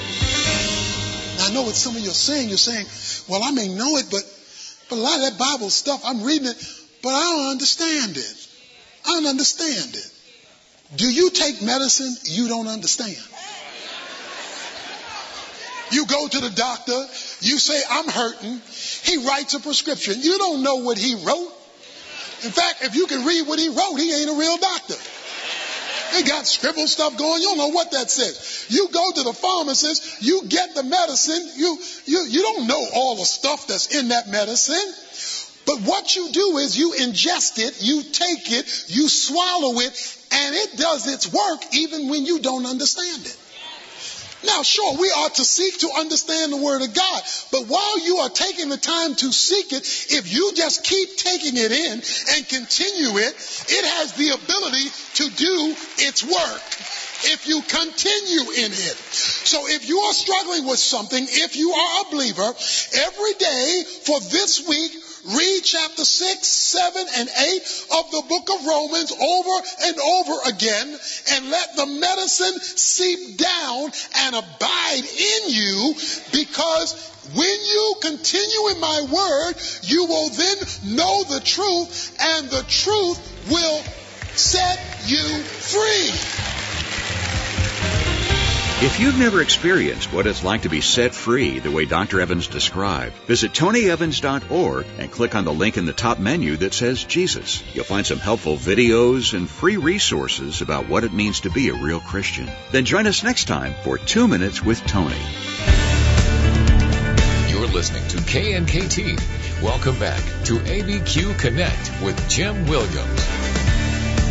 Now, I know what some of you are saying. You're saying, well, I may know it, but, but a lot of that Bible stuff, I'm reading it, but I don't understand it. I don't understand it. Do you take medicine you don't understand? You go to the doctor, you say, I'm hurting. He writes a prescription. You don't know what he wrote. In fact, if you can read what he wrote, he ain't a real doctor. They got scribbled stuff going. You don't know what that says. You go to the pharmacist, you get the medicine. You, you, you don't know all the stuff that's in that medicine. But what you do is you ingest it, you take it, you swallow it, and it does its work even when you don't understand it. Now, sure, we are to seek to understand the Word of God, but while you are taking the time to seek it, if you just keep taking it in and continue it, it has the ability to do its work if you continue in it. So if you are struggling with something, if you are a believer, every day for this week, read chapter six, seven, and eight of the book of Romans over and over again, and let the medicine seep down and abide in you, because when you continue in my word, you will then know the truth, and the truth will set you free. If you've never experienced what it's like to be set free the way Doctor Evans described, visit tony evans dot org and click on the link in the top menu that says Jesus. You'll find some helpful videos and free resources about what it means to be a real Christian. Then join us next time for Two Minutes with Tony. You're listening to K N K T. Welcome back to A B Q Connect with Jim Williams.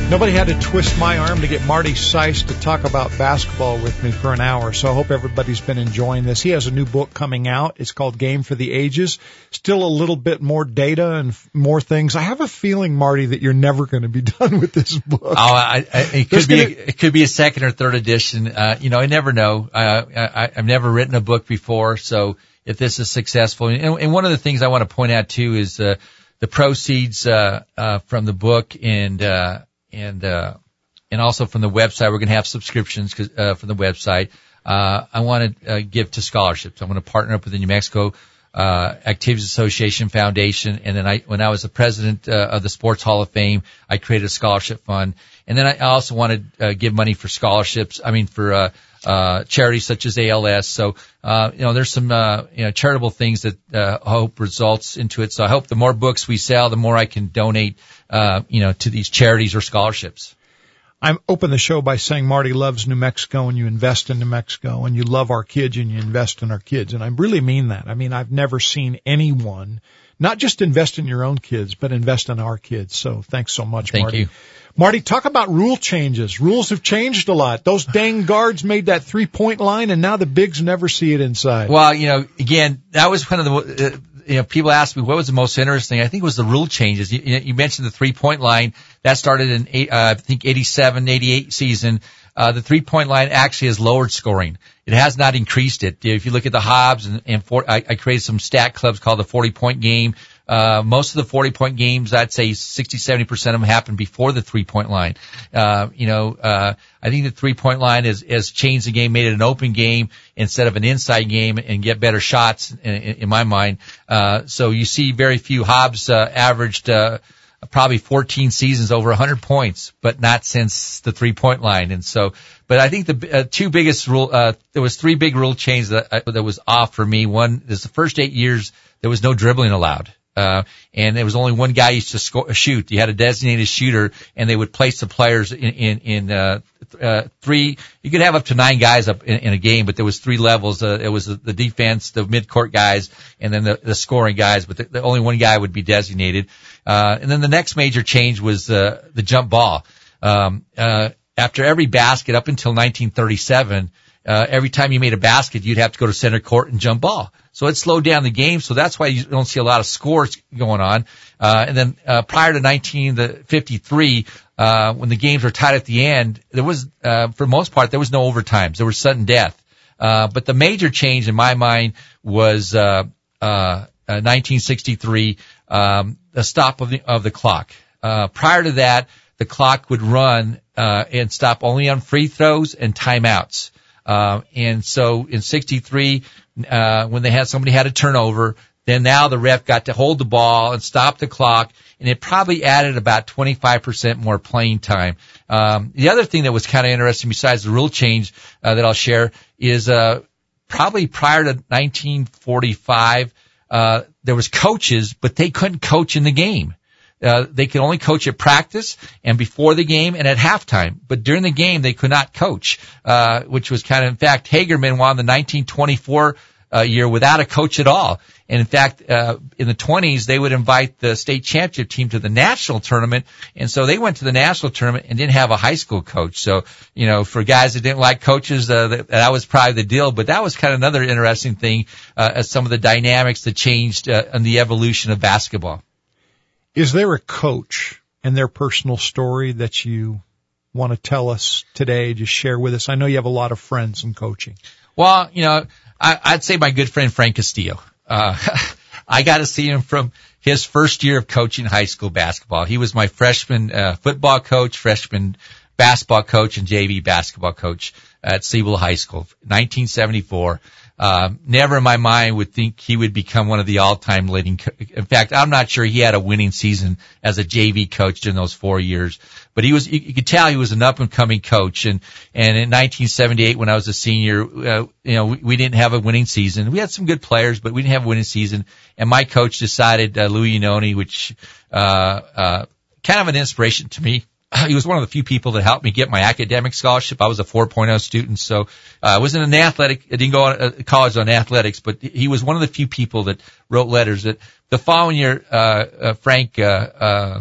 Nobody had to twist my arm to get Marty Seiss to talk about basketball with me for an hour, so I hope everybody's been enjoying this. He has a new book coming out. It's called Game for the Ages. Still a little bit more data and f- more things. I have a feeling, Marty, that you're never going to be done with this book. Oh, I, I, it could be gonna... a, it could be a second or third edition. Uh, you know, I never know. Uh, I, I've never written a book before, so if this is successful, and, and one of the things I want to point out too is uh, the proceeds uh, uh, from the book and. Uh, And, uh, and also from the website, we're going to have subscriptions, uh, from the website. Uh, I want to, uh, give to scholarships. I'm going to partner up with the New Mexico, uh, Activities Association Foundation. And then I, when I was the president, uh, of the Sports Hall of Fame, I created a scholarship fund. And then I also want to, uh, give money for scholarships. I mean, for, uh, uh, charities such as A L S. So, uh, you know, there's some, uh, you know, charitable things that, uh, I hope results into it. So I hope the more books we sell, the more I can donate, uh, you know, to these charities or scholarships. I open the show by saying Marty loves New Mexico and you invest in New Mexico, and you love our kids and you invest in our kids. And I really mean that. I mean, I've never seen anyone not just invest in your own kids, but invest in our kids. So thanks so much, Thank Marty. you. Marty, talk about rule changes. Rules have changed a lot. Those dang guards made that three-point line, and now the bigs never see it inside. Well, you know, again, that was one of the, uh, you know, people ask me what was the most interesting. I think it was the rule changes. You, you mentioned the three-point line. That started in, eight, uh, I think, eighty-seven, eighty-eight season. Uh, the three-point line actually has lowered scoring. It has not increased it. If you look at the Hobbs and, and for, I, I created some stat clubs called the forty-point game. Uh, most of the forty-point games, I'd say sixty, seventy percent of them happen before the three-point line. Uh, you know, uh, I think the three-point line has, has changed the game, made it an open game instead of an inside game, and get better shots in, in, in my mind. Uh, so you see very few. Hobbs, uh, averaged, uh, probably fourteen seasons over one hundred points, but not since the three-point line. And so, but I think the uh, two biggest rule, uh, there was three big rule changes that, uh, that was off for me. One is the first eight years, there was no dribbling allowed. Uh, and there was only one guy used to score, shoot. You had a designated shooter, and they would place the players in, in, in, uh, uh, three, you could have up to nine guys up in, in a game, but there was three levels. Uh, it was the defense, the mid-court guys, and then the, the scoring guys, but the, the only one guy would be designated. Uh, and then the next major change was, uh, the jump ball. Um, uh, after every basket up until nineteen thirty-seven, uh, every time you made a basket, you'd have to go to center court and jump ball. So it slowed down the game. So that's why you don't see a lot of scores going on. Uh, and then, uh, prior to nineteen fifty-three, uh, when the games were tied at the end, there was, uh, for the most part, there was no overtimes. There was sudden death. Uh, but the major change in my mind was, uh, uh, uh nineteen sixty-three, um, the stop of the, of the clock. Uh, prior to that, the clock would run, uh, and stop only on free throws and timeouts. Uh, and so in sixty-three, uh, when they had, somebody had a turnover, then now the ref got to hold the ball and stop the clock, and it probably added about twenty-five percent more playing time. Um, the other thing that was kind of interesting besides the rule change, uh, that I'll share is, uh, probably prior to nineteen forty-five, uh, there was coaches, but they couldn't coach in the game. Uh, they could only coach at practice and before the game and at halftime. But during the game, they could not coach, uh, which was kind of, in fact, Hagerman won the nineteen twenty-four uh, year without a coach at all. And in fact, uh, in the twenties, they would invite the state championship team to the national tournament. And so they went to the national tournament and didn't have a high school coach. So, you know, for guys that didn't like coaches, uh, that, that was probably the deal. But that was kind of another interesting thing, uh, as some of the dynamics that changed, uh, in the evolution of basketball. Is there a coach and their personal story that you want to tell us today, just share with us? I know you have a lot of friends in coaching. Well, you know, I, I'd say my good friend Frank Castillo. Uh, I got to see him from his first year of coaching high school basketball. He was my freshman uh, football coach, freshman basketball coach, and J V basketball coach at Siebel High School, nineteen seventy-four. Um, never in my mind would think he would become one of the all-time leading. Co- in fact, I'm not sure he had a winning season as a J V coach during those four years. But he was, you, you could tell he was an up-and-coming coach. And and in nineteen seventy-eight, when I was a senior, uh, you know, we, we didn't have a winning season. We had some good players, but we didn't have a winning season. And my coach decided, uh, Louis Iannone, which uh, uh, kind of an inspiration to me. He was one of the few people that helped me get my academic scholarship. I was a four point oh student, so uh, I wasn't an athletic. I didn't go to college on athletics, but he was one of the few people that wrote letters. That the following year, uh, uh Frank uh, uh,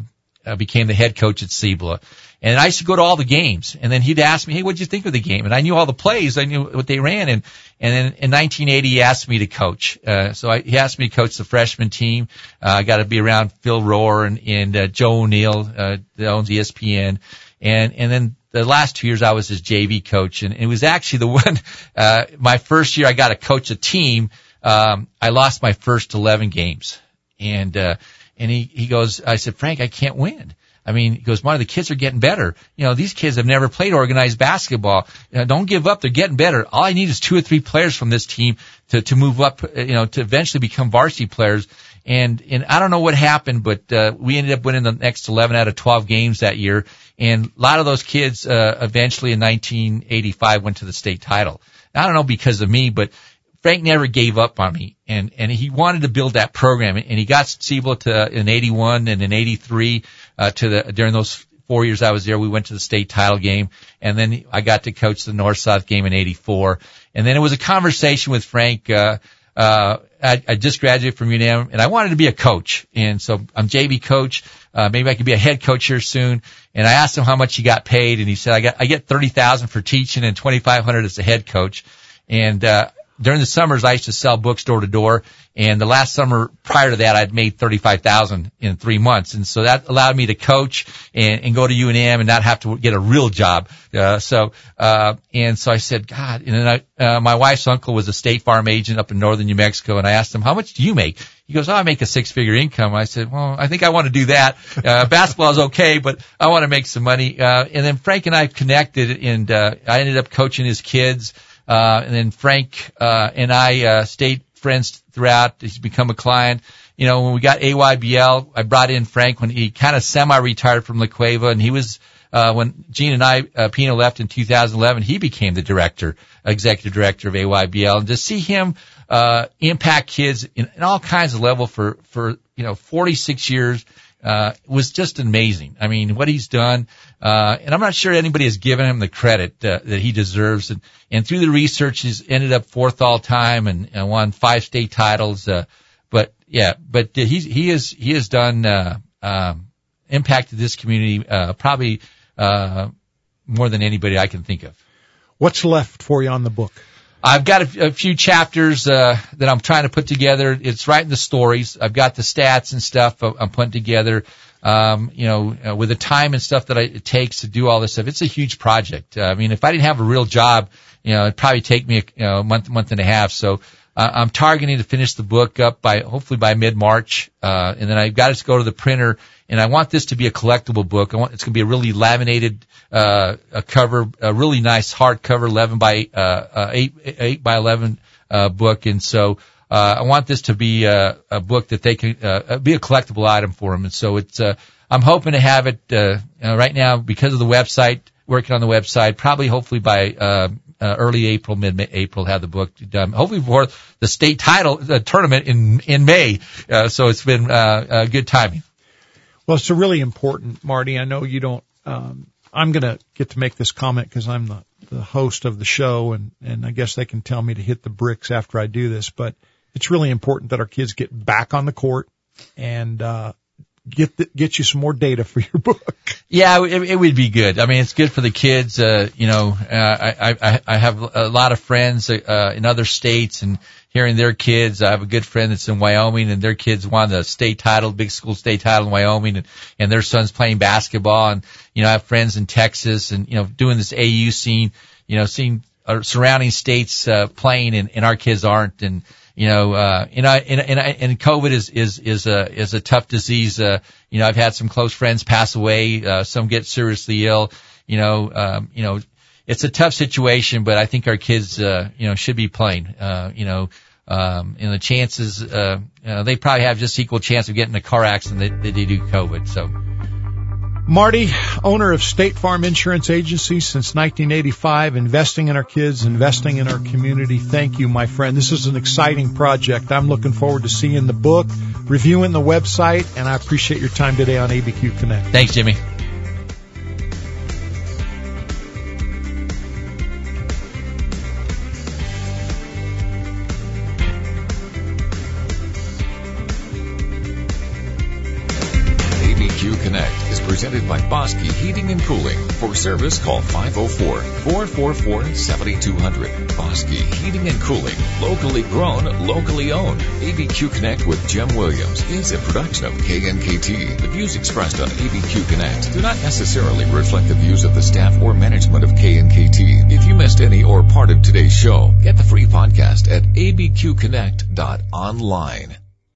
uh, became the head coach at Cibola. And I used to go to all the games, and then he'd ask me, hey, what'd you think of the game? And I knew all the plays. I knew what they ran. And, and then in nineteen eighty, he asked me to coach. Uh, so I, he asked me to coach the freshman team. Uh, I got to be around Phil Rohr and, and uh, Joe O'Neill, uh, that owns E S P N. And, and then the last two years I was his J V coach. And it was actually the one, uh, my first year I got to coach a team. Um, I lost my first eleven games. And, uh, and he, he goes, I said, Frank, I can't win. I mean, he goes, Marty, the kids are getting better. You know, these kids have never played organized basketball. You know, don't give up. They're getting better. All I need is two or three players from this team to, to move up, you know, to eventually become varsity players. And, and I don't know what happened, but, uh, we ended up winning the next eleven out of twelve games that year. And a lot of those kids, uh, eventually in nineteen eighty-five went to the state title. I don't know because of me, but Frank never gave up on me, and, and he wanted to build that program, and he got Cibola to, in eighty-one and in eighty-three, uh, to the, during those four years I was there, we went to the state title game, and then I got to coach the North-South game in eighty-four. And then it was a conversation with Frank, uh, uh, I, I just graduated from U N M, and I wanted to be a coach, and so I'm J V coach, uh, maybe I could be a head coach here soon. And I asked him how much he got paid, and he said, I got, I get thirty thousand for teaching and twenty-five hundred as a head coach. And, uh, during the summers, I used to sell books door to door, and the last summer prior to that, I'd made thirty-five thousand in three months, and so that allowed me to coach and, and go to U N M and not have to get a real job. Uh, so, uh, and so I said, God, and then I, uh, my wife's uncle was a State Farm agent up in northern New Mexico, and I asked him, how much do you make? He goes, oh, I make a six-figure income. I said, well, I think I want to do that. Uh, basketball is okay, but I want to make some money. Uh, and then Frank and I connected, and, uh, I ended up coaching his kids. Uh, and then Frank, uh, and I, uh, stayed friends throughout. He's become a client. You know, when we got A Y B L, I brought in Frank when he kind of semi-retired from La Cueva, and he was, uh, when Gene and I, uh, Pino left in two thousand eleven, he became the director, executive director of A Y B L. And to see him, uh, impact kids in, in all kinds of level for, for, you know, forty-six years, uh, was just amazing. I mean, what he's done, uh, and I'm not sure anybody has given him the credit, uh, that he deserves. And, and through the research, he's ended up fourth all time and, and won five state titles. Uh, but yeah, but he's, he is, he has done, uh, um, impacted this community, uh, probably, uh, more than anybody I can think of. What's left for you on the book? I've got a, a few chapters, uh, that I'm trying to put together. It's writing the stories. I've got the stats and stuff I'm putting together. Um, you know, uh, with the time and stuff that I, it takes to do all this stuff, it's a huge project. Uh, I mean, if I didn't have a real job, you know, it'd probably take me a you know, month, month and a half. So, uh, I'm targeting to finish the book up by, hopefully by mid-March. Uh, and then I've got to go to the printer, and I want this to be a collectible book. I want, it's going to be a really laminated, uh, a cover, a really nice hardcover, eleven by, uh, uh, eight, eight by eleven, uh, book. And so, uh, I want this to be a, a book that they can, uh, be a collectible item for them. And so it's, uh, I'm hoping to have it, uh, uh right now because of the website, working on the website, probably hopefully by, uh, Uh, early April, mid-April, have the book done. Hopefully before the state title uh, tournament in in May. Uh, so it's been uh, uh, good timing. Well, it's really important, Marty. I know you don't. Um, I'm going to get to make this comment because I'm the, the host of the show, and and I guess they can tell me to hit the bricks after I do this. But it's really important that our kids get back on the court and uh, get the, get you some more data for your book. Yeah, it, it would be good. I mean, it's good for the kids. Uh, you know, uh, I, I, I have a lot of friends, uh, in other states, and hearing their kids. I have a good friend that's in Wyoming, and their kids won the state title, big school state title in Wyoming, and, and their son's playing basketball. And, you know, I have friends in Texas and, you know, doing this A U scene, you know, seeing uh, surrounding states, uh, playing and, and our kids aren't. And, You know, uh, and I, and, and, and COVID is, is, is a, is a tough disease. Uh, you know, I've had some close friends pass away. Uh, some get seriously ill. You know, um, you know, it's a tough situation, but I think our kids, uh, you know, should be playing. Uh, you know, um, and the chances, uh, you know, they probably have just equal chance of getting in a car accident that, that they do COVID. So. Marty, owner of State Farm Insurance Agency since nineteen eighty-five, investing in our kids, investing in our community. Thank you, my friend. This is an exciting project. I'm looking forward to seeing the book, reviewing the website, and I appreciate your time today on A B Q Connect. Thanks, Jimmy. A B Q Connect is presented by Bosque Heating and Cooling. For service, call five oh four, four four four, seven two zero zero. Bosque Heating and Cooling, locally grown, locally owned. A B Q Connect with Jim Williams is a production of K N K T. The views expressed on A B Q Connect do not necessarily reflect the views of the staff or management of K N K T. If you missed any or part of today's show, get the free podcast at a b q connect dot online.